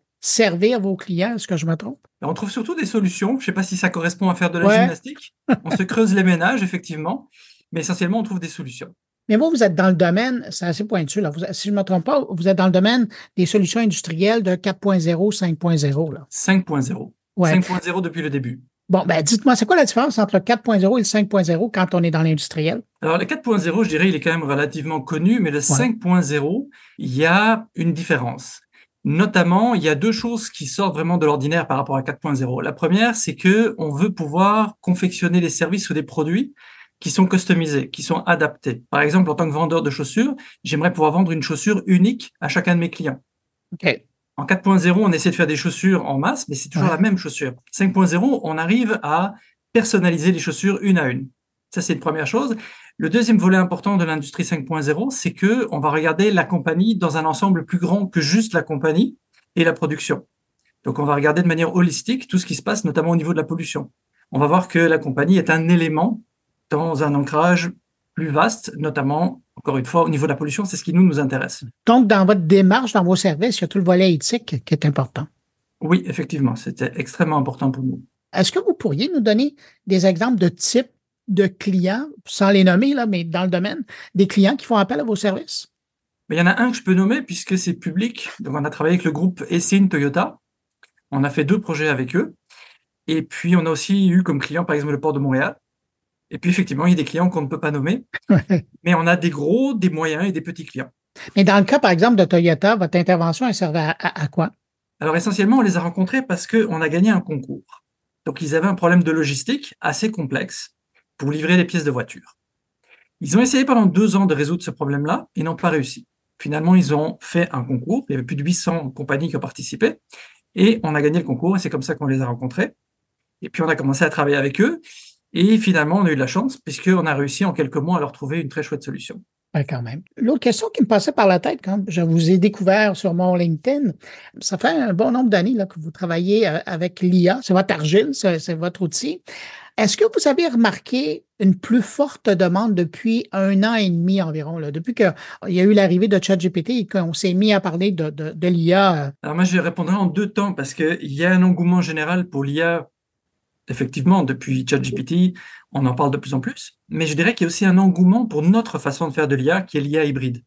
servir vos clients, est-ce que je me trompe? On trouve surtout des solutions. Je ne sais pas si ça correspond à faire de la gymnastique. On se creuse les ménages, effectivement, mais essentiellement, on trouve des solutions. Mais vous êtes dans le domaine, c'est assez pointu, là. Si je ne me trompe pas, vous êtes dans le domaine des solutions industrielles de 4.0, 5.0. Là. 5.0. Ouais. 5.0 depuis le début. Bon, dites-moi, c'est quoi la différence entre le 4.0 et le 5.0 quand on est dans l'industriel? Alors, le 4.0, je dirais, il est quand même relativement connu, mais le 5.0, il y a une différence. Notamment, il y a 2 choses qui sortent vraiment de l'ordinaire par rapport à 4.0. La première, c'est que on veut pouvoir confectionner des services ou des produits qui sont customisés, qui sont adaptés. Par exemple, en tant que vendeur de chaussures, j'aimerais pouvoir vendre une chaussure unique à chacun de mes clients. Okay. En 4.0, on essaie de faire des chaussures en masse, mais c'est toujours la même chaussure. 5.0, on arrive à personnaliser les chaussures une à une. Ça, c'est une première chose. Le deuxième volet important de l'industrie 5.0, c'est que on va regarder la compagnie dans un ensemble plus grand que juste la compagnie et la production. Donc, on va regarder de manière holistique tout ce qui se passe, notamment au niveau de la pollution. On va voir que la compagnie est un élément dans un ancrage plus vaste, notamment, encore une fois, au niveau de la pollution, c'est ce qui nous intéresse. Donc, dans votre démarche, dans vos services, il y a tout le volet éthique qui est important. Oui, effectivement, c'était extrêmement important pour nous. Est-ce que vous pourriez nous donner des exemples de types de clients, sans les nommer, là, mais dans le domaine, des clients qui font appel à vos services? Mais il y en a un que je peux nommer puisque c'est public. Donc, on a travaillé avec le groupe Essin Toyota. On a fait 2 projets avec eux. Et puis, on a aussi eu comme client, par exemple, le port de Montréal. Et puis, effectivement, il y a des clients qu'on ne peut pas nommer. Mais on a des gros, des moyens et des petits clients. Mais dans le cas, par exemple, de Toyota, votre intervention, elle servait à quoi? Alors, essentiellement, on les a rencontrés parce qu'on a gagné un concours. Donc, ils avaient un problème de logistique assez complexe pour livrer les pièces de voiture. Ils ont essayé pendant 2 ans de résoudre ce problème-là et n'ont pas réussi. Finalement, ils ont fait un concours. Il y avait plus de 800 compagnies qui ont participé. Et on a gagné le concours et c'est comme ça qu'on les a rencontrés. Et puis, on a commencé à travailler avec eux. Et finalement, on a eu de la chance puisqu'on a réussi en quelques mois à leur trouver une très chouette solution. Ouais, quand même. L'autre question qui me passait par la tête quand je vous ai découvert sur mon LinkedIn, ça fait un bon nombre d'années là, que vous travaillez avec l'IA. C'est votre argile, c'est votre outil. Est-ce que vous avez remarqué une plus forte demande depuis 1 an et demi environ, là, depuis qu'il y a eu l'arrivée de ChatGPT et qu'on s'est mis à parler de l'IA? Alors moi, je répondrai en 2 temps parce qu'il y a un engouement général pour l'IA. Effectivement, depuis ChatGPT, on en parle de plus en plus. Mais je dirais qu'il y a aussi un engouement pour notre façon de faire de l'IA, qui est l'IA hybride.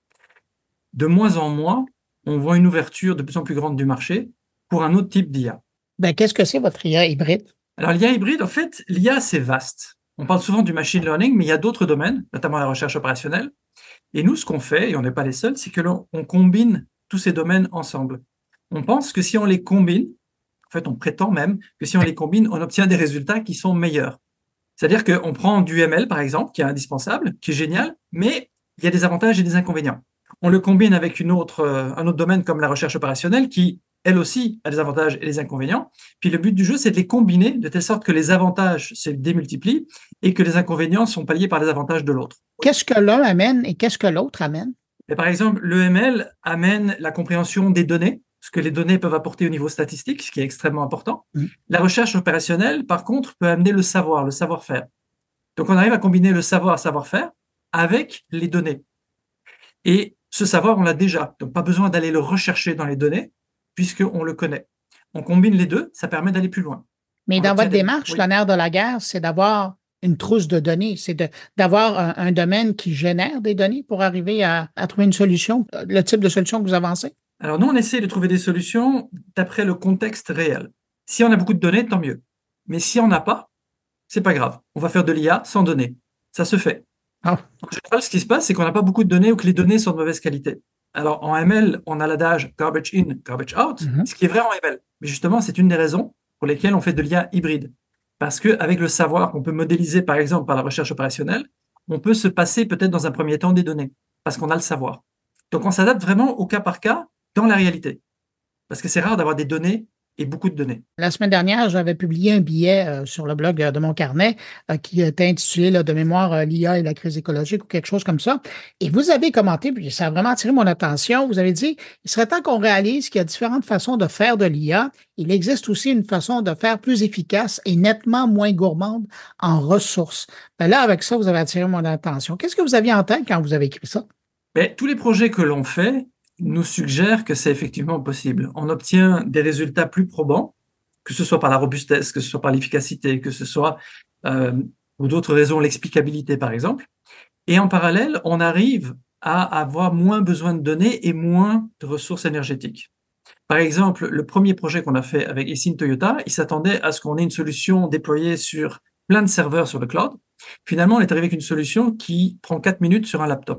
De moins en moins, on voit une ouverture de plus en plus grande du marché pour un autre type d'IA. Qu'est-ce que c'est votre IA hybride? Alors, l'IA hybride, en fait, l'IA, c'est vaste. On parle souvent du machine learning, mais il y a d'autres domaines, notamment la recherche opérationnelle. Et nous, ce qu'on fait, et on n'est pas les seuls, c'est que on combine tous ces domaines ensemble. On pense que si on les combine, en fait, on prétend même que si on les combine, on obtient des résultats qui sont meilleurs. C'est-à-dire qu'on prend du ML, par exemple, qui est indispensable, qui est génial, mais il y a des avantages et des inconvénients. On le combine avec un autre domaine comme la recherche opérationnelle qui, elle aussi, a des avantages et des inconvénients. Puis le but du jeu, c'est de les combiner de telle sorte que les avantages se démultiplient et que les inconvénients sont palliés par les avantages de l'autre. Qu'est-ce que l'un amène et qu'est-ce que l'autre amène? Et par exemple, l'EML amène la compréhension des données, ce que les données peuvent apporter au niveau statistique, ce qui est extrêmement important. La recherche opérationnelle, par contre, peut amener le savoir, le savoir-faire. Donc, on arrive à combiner le savoir-faire avec les données. Et ce savoir, on l'a déjà. Donc, pas besoin d'aller le rechercher dans les données, puisqu'on le connaît. On combine les deux, ça permet d'aller plus loin. Mais dans votre démarche, le nerf de la guerre, c'est d'avoir une trousse de données, c'est d'avoir un domaine qui génère des données pour arriver à trouver une solution, le type de solution que vous avancez? Alors, nous, on essaie de trouver des solutions d'après le contexte réel. Si on a beaucoup de données, tant mieux. Mais si on n'a pas, c'est pas grave. On va faire de l'IA sans données. Ça se fait. En général, ce qui se passe, c'est qu'on n'a pas beaucoup de données ou que les données sont de mauvaise qualité. Alors, en ML, on a l'adage garbage in, garbage out, ce qui est vrai en ML. Mais justement, c'est une des raisons pour lesquelles on fait de l'IA hybride. Parce qu'avec le savoir qu'on peut modéliser, par exemple, par la recherche opérationnelle, on peut se passer peut-être dans un premier temps des données, parce qu'on a le savoir. Donc, on s'adapte vraiment au cas par cas dans la réalité. Parce que c'est rare d'avoir des données et beaucoup de données. La semaine dernière, j'avais publié un billet sur le blog de mon carnet qui était intitulé de mémoire l'IA et la crise écologique ou quelque chose comme ça. Et vous avez commenté, puis ça a vraiment attiré mon attention. Vous avez dit, il serait temps qu'on réalise qu'il y a différentes façons de faire de l'IA. Il existe aussi une façon de faire plus efficace et nettement moins gourmande en ressources. Ben là, avec ça, vous avez attiré mon attention. Qu'est-ce que vous aviez en tête quand vous avez écrit ça? Ben, tous les projets que l'on fait nous suggère que c'est effectivement possible. On obtient des résultats plus probants, que ce soit par la robustesse, que ce soit par l'efficacité, que ce soit, pour d'autres raisons, l'explicabilité, par exemple. Et en parallèle, on arrive à avoir moins besoin de données et moins de ressources énergétiques. Par exemple, le premier projet qu'on a fait avec Esin Toyota, il s'attendait à ce qu'on ait une solution déployée sur plein de serveurs sur le cloud. Finalement, on est arrivé avec une solution qui prend 4 minutes sur un laptop.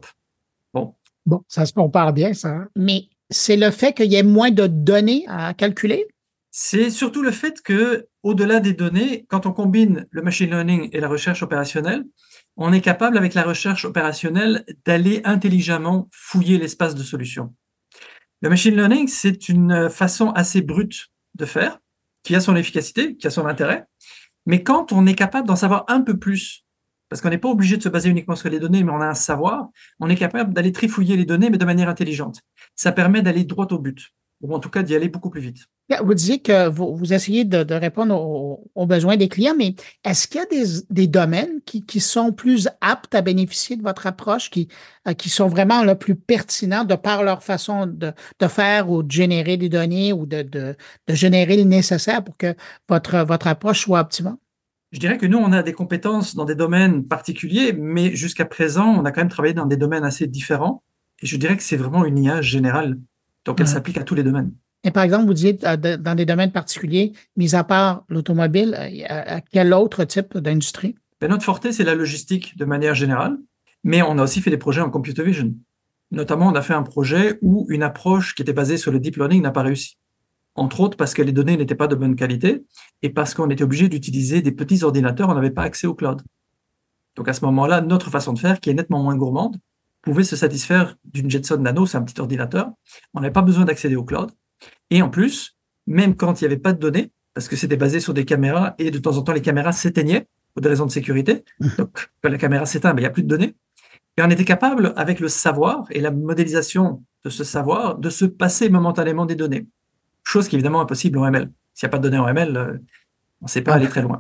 Bon, ça se compare bien, ça. Mais c'est le fait qu'il y ait moins de données à calculer? C'est surtout le fait que, au-delà des données, quand on combine le machine learning et la recherche opérationnelle, on est capable, avec la recherche opérationnelle, d'aller intelligemment fouiller l'espace de solutions. Le machine learning, c'est une façon assez brute de faire, qui a son efficacité, qui a son intérêt. Mais quand on est capable d'en savoir un peu plus, parce qu'on n'est pas obligé de se baser uniquement sur les données, mais on a un savoir, on est capable d'aller trifouiller les données, mais de manière intelligente. Ça permet d'aller droit au but, ou en tout cas d'y aller beaucoup plus vite. Vous disiez que vous essayez de répondre aux besoins des clients, mais est-ce qu'il y a des domaines qui sont plus aptes à bénéficier de votre approche, qui sont vraiment le plus pertinents de par leur façon de faire ou de générer des données ou de générer le nécessaire pour que votre approche soit optimale? Je dirais que nous, on a des compétences dans des domaines particuliers, mais jusqu'à présent, on a quand même travaillé dans des domaines assez différents. Et je dirais que c'est vraiment une IA générale. Donc, elle s'applique à tous les domaines. Et par exemple, vous disiez dans des domaines particuliers, mis à part l'automobile, à quel autre type d'industrie? Ben, notre forte, c'est la logistique de manière générale, mais on a aussi fait des projets en computer vision. Notamment, on a fait un projet où une approche qui était basée sur le deep learning n'a pas réussi. Entre autres parce que les données n'étaient pas de bonne qualité et parce qu'on était obligé d'utiliser des petits ordinateurs, on n'avait pas accès au cloud. Donc à ce moment-là, notre façon de faire, qui est nettement moins gourmande, pouvait se satisfaire d'une Jetson Nano, c'est un petit ordinateur. On n'avait pas besoin d'accéder au cloud. Et en plus, même quand il n'y avait pas de données, parce que c'était basé sur des caméras et de temps en temps les caméras s'éteignaient pour des raisons de sécurité. Donc quand la caméra s'éteint, il n'y a plus de données. Et on était capable, avec le savoir et la modélisation de ce savoir, de se passer momentanément des données. Chose qui est évidemment impossible en ML. S'il n'y a pas de données en ML, on ne sait pas aller très loin.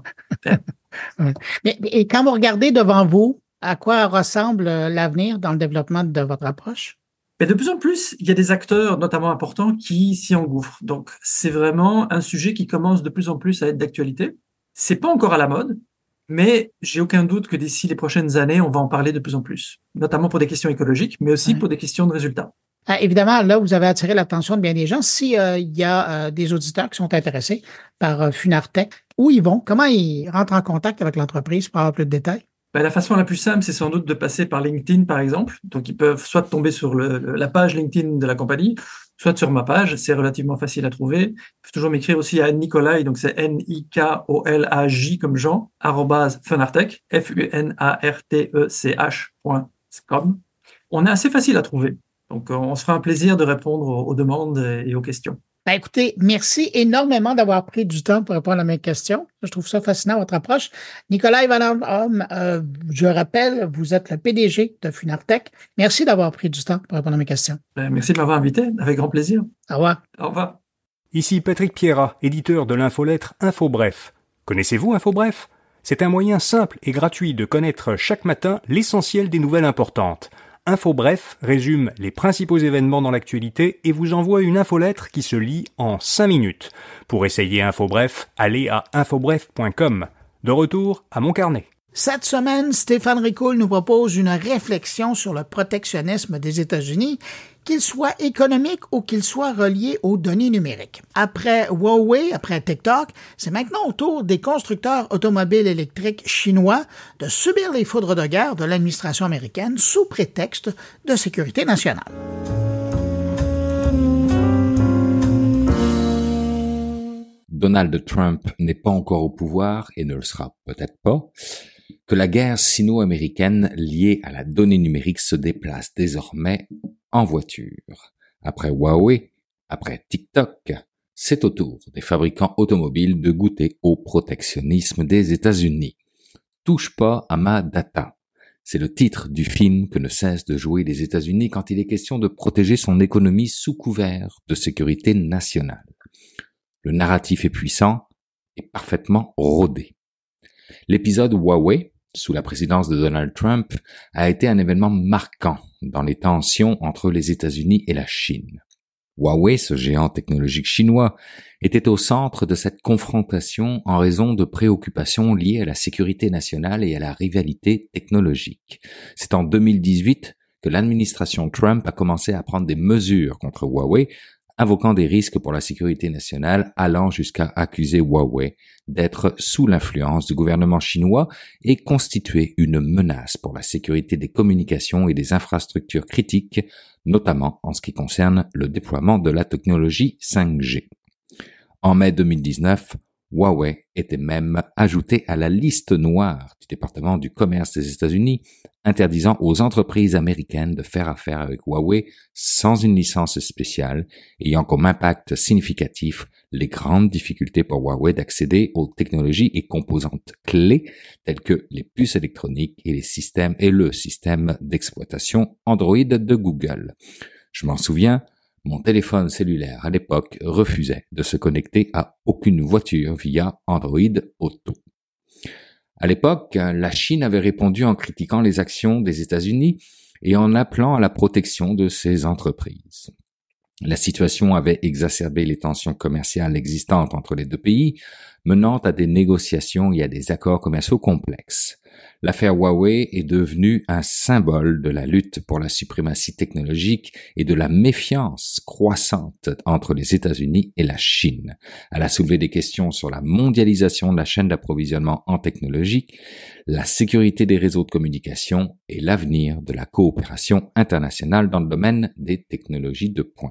Et quand vous regardez devant vous, à quoi ressemble l'avenir dans le développement de votre approche? Mais de plus en plus, il y a des acteurs, notamment importants, qui s'y engouffrent. Donc, c'est vraiment un sujet qui commence de plus en plus à être d'actualité. C'est pas encore à la mode, mais j'ai aucun doute que d'ici les prochaines années, on va en parler de plus en plus. Notamment pour des questions écologiques, mais aussi pour des questions de résultats. Évidemment, là, vous avez attiré l'attention de bien des gens. S'il y a des auditeurs qui sont intéressés par Funartech, où ils vont? Comment ils rentrent en contact avec l'entreprise pour avoir plus de détails? Ben, la façon la plus simple, c'est sans doute de passer par LinkedIn, par exemple. Donc, ils peuvent soit tomber sur la page LinkedIn de la compagnie, soit sur ma page. C'est relativement facile à trouver. Ils peuvent toujours m'écrire aussi à Nikolai, donc c'est Nikolaj comme Jean, @funartech, funartech.com. On est assez facile à trouver. Donc, on se fera un plaisir de répondre aux demandes et aux questions. Ben écoutez, merci énormément d'avoir pris du temps pour répondre à mes questions. Je trouve ça fascinant, votre approche. Nicolas Ivanov, je rappelle, vous êtes le PDG de Funartech. Merci d'avoir pris du temps pour répondre à mes questions. Merci de m'avoir invité, avec grand plaisir. Au revoir. Au revoir. Ici Patrick Pierrat, éditeur de l'infolettre InfoBref. Connaissez-vous InfoBref ? C'est un moyen simple et gratuit de connaître chaque matin l'essentiel des nouvelles importantes. InfoBref résume les principaux événements dans l'actualité et vous envoie une infolettre qui se lit en 5 minutes. Pour essayer InfoBref, allez à infobref.com. De retour à mon carnet. Cette semaine, Stéphane Ricoul nous propose une réflexion sur le protectionnisme des États-Unis, qu'il soit économique ou qu'il soit relié aux données numériques. Après Huawei, après TikTok, c'est maintenant au tour des constructeurs automobiles électriques chinois de subir les foudres de guerre de l'administration américaine sous prétexte de sécurité nationale. Donald Trump n'est pas encore au pouvoir et ne le sera peut-être pas, que la guerre sino-américaine liée à la donnée numérique se déplace désormais en voiture. Après Huawei, après TikTok, c'est au tour des fabricants automobiles de goûter au protectionnisme des États-Unis. Touche pas à ma data. C'est le titre du film que ne cessent de jouer les États-Unis quand il est question de protéger son économie sous couvert de sécurité nationale. Le narratif est puissant et parfaitement rodé. L'épisode Huawei, sous la présidence de Donald Trump, a été un événement marquant dans les tensions entre les États-Unis et la Chine. Huawei, ce géant technologique chinois, était au centre de cette confrontation en raison de préoccupations liées à la sécurité nationale et à la rivalité technologique. C'est en 2018 que l'administration Trump a commencé à prendre des mesures contre Huawei, invoquant des risques pour la sécurité nationale, allant jusqu'à accuser Huawei d'être sous l'influence du gouvernement chinois et constituer une menace pour la sécurité des communications et des infrastructures critiques, notamment en ce qui concerne le déploiement de la technologie 5G. En mai 2019, Huawei était même ajouté à la liste noire du département du commerce des États-Unis, interdisant aux entreprises américaines de faire affaire avec Huawei sans une licence spéciale, ayant comme impact significatif les grandes difficultés pour Huawei d'accéder aux technologies et composantes clés telles que les puces électroniques et le système d'exploitation Android de Google. Je m'en souviens, mon téléphone cellulaire à l'époque refusait de se connecter à aucune voiture via Android Auto. À l'époque, la Chine avait répondu en critiquant les actions des États-Unis et en appelant à la protection de ses entreprises. La situation avait exacerbé les tensions commerciales existantes entre les deux pays, menant à des négociations et à des accords commerciaux complexes. L'affaire Huawei est devenue un symbole de la lutte pour la suprématie technologique et de la méfiance croissante entre les États-Unis et la Chine. Elle a soulevé des questions sur la mondialisation de la chaîne d'approvisionnement en technologie, la sécurité des réseaux de communication et l'avenir de la coopération internationale dans le domaine des technologies de pointe.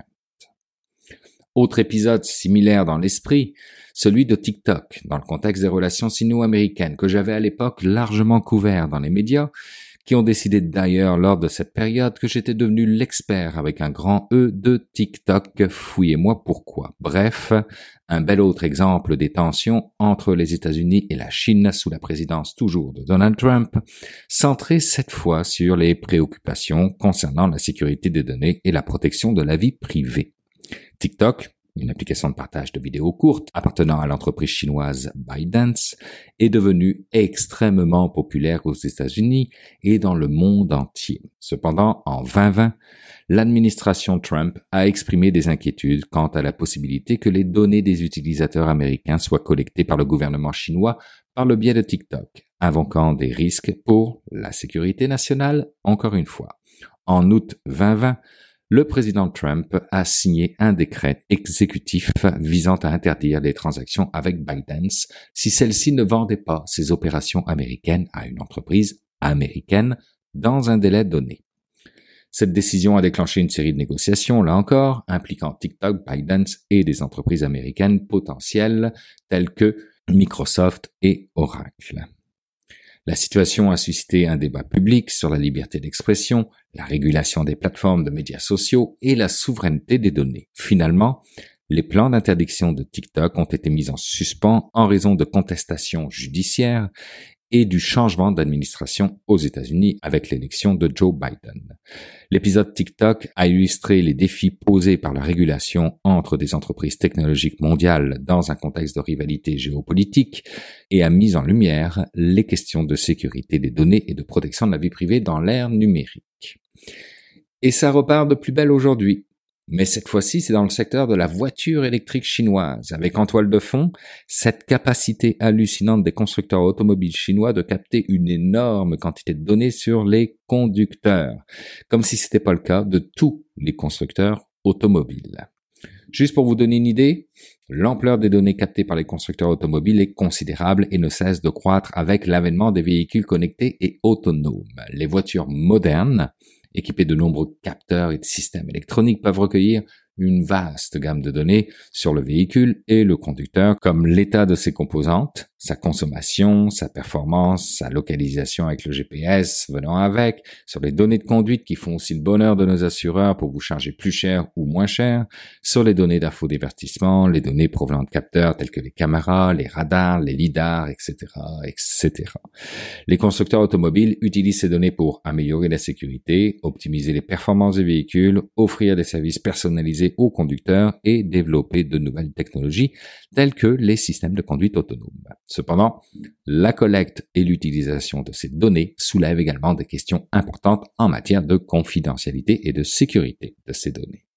Autre épisode similaire dans l'esprit, celui de TikTok, dans le contexte des relations sino-américaines que j'avais à l'époque largement couvert dans les médias, qui ont décidé d'ailleurs lors de cette période que j'étais devenu l'expert avec un grand E de TikTok, fouillez-moi pourquoi. Bref, un bel autre exemple des tensions entre les États-Unis et la Chine sous la présidence toujours de Donald Trump, centré cette fois sur les préoccupations concernant la sécurité des données et la protection de la vie privée. TikTok, une application de partage de vidéos courtes appartenant à l'entreprise chinoise ByteDance, est devenue extrêmement populaire aux États-Unis et dans le monde entier. Cependant, en 2020, l'administration Trump a exprimé des inquiétudes quant à la possibilité que les données des utilisateurs américains soient collectées par le gouvernement chinois par le biais de TikTok, invoquant des risques pour la sécurité nationale, encore une fois. En août 2020, le président Trump a signé un décret exécutif visant à interdire les transactions avec ByteDance si celle-ci ne vendait pas ses opérations américaines à une entreprise américaine dans un délai donné. Cette décision a déclenché une série de négociations, là encore, impliquant TikTok, ByteDance et des entreprises américaines potentielles telles que Microsoft et Oracle. La situation a suscité un débat public sur la liberté d'expression, la régulation des plateformes de médias sociaux et la souveraineté des données. Finalement, Les plans d'interdiction de TikTok ont été mis en suspens en raison de contestations judiciaires et du changement d'administration aux États-Unis avec l'élection de Joe Biden. L'épisode TikTok a illustré les défis posés par la régulation entre des entreprises technologiques mondiales dans un contexte de rivalité géopolitique et a mis en lumière les questions de sécurité des données et de protection de la vie privée dans l'ère numérique. Et ça repart de plus belle aujourd'hui. Mais cette fois-ci, c'est dans le secteur de la voiture électrique chinoise, avec en toile de fond cette capacité hallucinante des constructeurs automobiles chinois de capter une énorme quantité de données sur les conducteurs, comme si c'était pas le cas de tous les constructeurs automobiles. Juste pour vous donner une idée, l'ampleur des données captées par les constructeurs automobiles est considérable et ne cesse de croître avec l'avènement des véhicules connectés et autonomes. Les voitures modernes, équipés de nombreux capteurs et de systèmes électroniques, peuvent recueillir une vaste gamme de données sur le véhicule et le conducteur, comme l'état de ses composantes, sa consommation, sa performance, sa localisation avec le GPS venant avec, sur les données de conduite qui font aussi le bonheur de nos assureurs pour vous charger plus cher ou moins cher, sur les données d'infodivertissement, les données provenant de capteurs tels que les caméras, les radars, les lidars, etc., etc. Les constructeurs automobiles utilisent ces données pour améliorer la sécurité, optimiser les performances des véhicules, offrir des services personnalisés aux conducteurs et développer de nouvelles technologies telles que les systèmes de conduite autonome. Cependant, la collecte et l'utilisation de ces données soulèvent également des questions importantes en matière de confidentialité et de sécurité de ces données.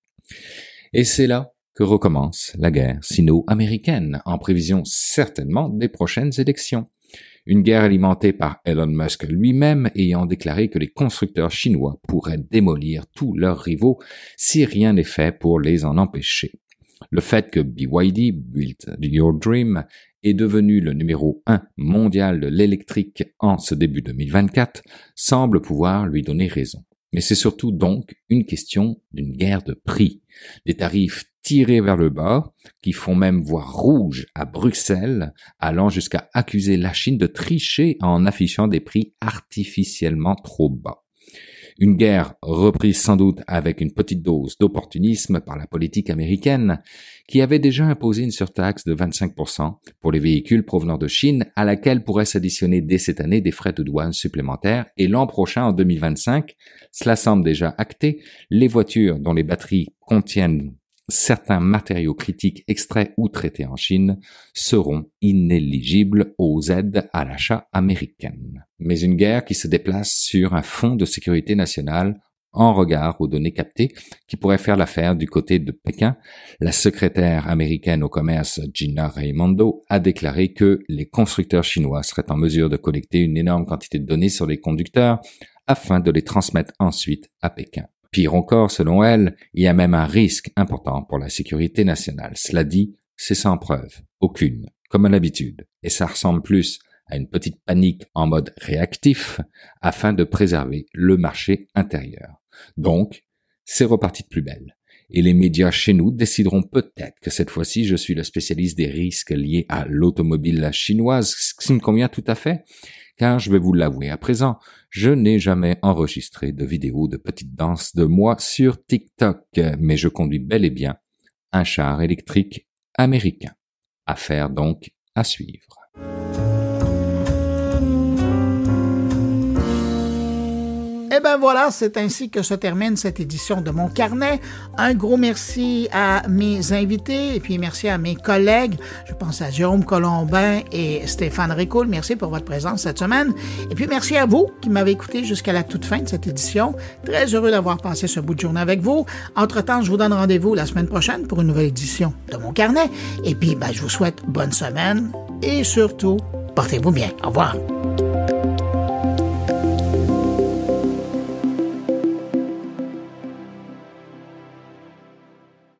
Et c'est là que recommence la guerre sino-américaine, en prévision certainement des prochaines élections. Une guerre alimentée par Elon Musk lui-même, ayant déclaré que les constructeurs chinois pourraient démolir tous leurs rivaux si rien n'est fait pour les en empêcher. Le fait que BYD, Build Your Dream, est devenu le numéro 1 mondial de l'électrique en ce début 2024 semble pouvoir lui donner raison. Mais c'est surtout donc une question d'une guerre de prix. Des tarifs tirés vers le bas, qui font même voir rouge à Bruxelles, allant jusqu'à accuser la Chine de tricher en affichant des prix artificiellement trop bas. Une guerre reprise sans doute avec une petite dose d'opportunisme par la politique américaine, qui avait déjà imposé une surtaxe de 25% pour les véhicules provenant de Chine, à laquelle pourraient s'additionner dès cette année des frais de douane supplémentaires, et l'an prochain, en 2025, cela semble déjà acté, les voitures dont les batteries contiennent certains matériaux critiques extraits ou traités en Chine seront inéligibles aux aides à l'achat américaines. Mais une guerre qui se déplace sur un fond de sécurité nationale en regard aux données captées qui pourrait faire l'affaire du côté de Pékin. La secrétaire américaine au commerce Gina Raimondo a déclaré que les constructeurs chinois seraient en mesure de collecter une énorme quantité de données sur les conducteurs afin de les transmettre ensuite à Pékin. Pire encore, selon elle, il y a même un risque important pour la sécurité nationale. Cela dit, c'est sans preuve, aucune, comme à l'habitude, et ça ressemble plus à une petite panique en mode réactif afin de préserver le marché intérieur. Donc, c'est reparti de plus belle. Et les médias chez nous décideront peut-être que cette fois-ci, je suis le spécialiste des risques liés à l'automobile chinoise, ce qui me convient tout à fait, car je vais vous l'avouer à présent, je n'ai jamais enregistré de vidéo de petites danses de moi sur TikTok, mais je conduis bel et bien un char électrique américain. Affaire donc à suivre. Eh ben voilà, c'est ainsi que se termine cette édition de Mon Carnet. Un gros merci à mes invités et puis merci à mes collègues. Je pense à Jérôme Colombin et Stéphane Ricoul. Merci pour votre présence cette semaine. Et puis merci à vous qui m'avez écouté jusqu'à la toute fin de cette édition. Très heureux d'avoir passé ce bout de journée avec vous. Entre-temps, je vous donne rendez-vous la semaine prochaine pour une nouvelle édition de Mon Carnet. Et puis, je vous souhaite bonne semaine et surtout, portez-vous bien. Au revoir.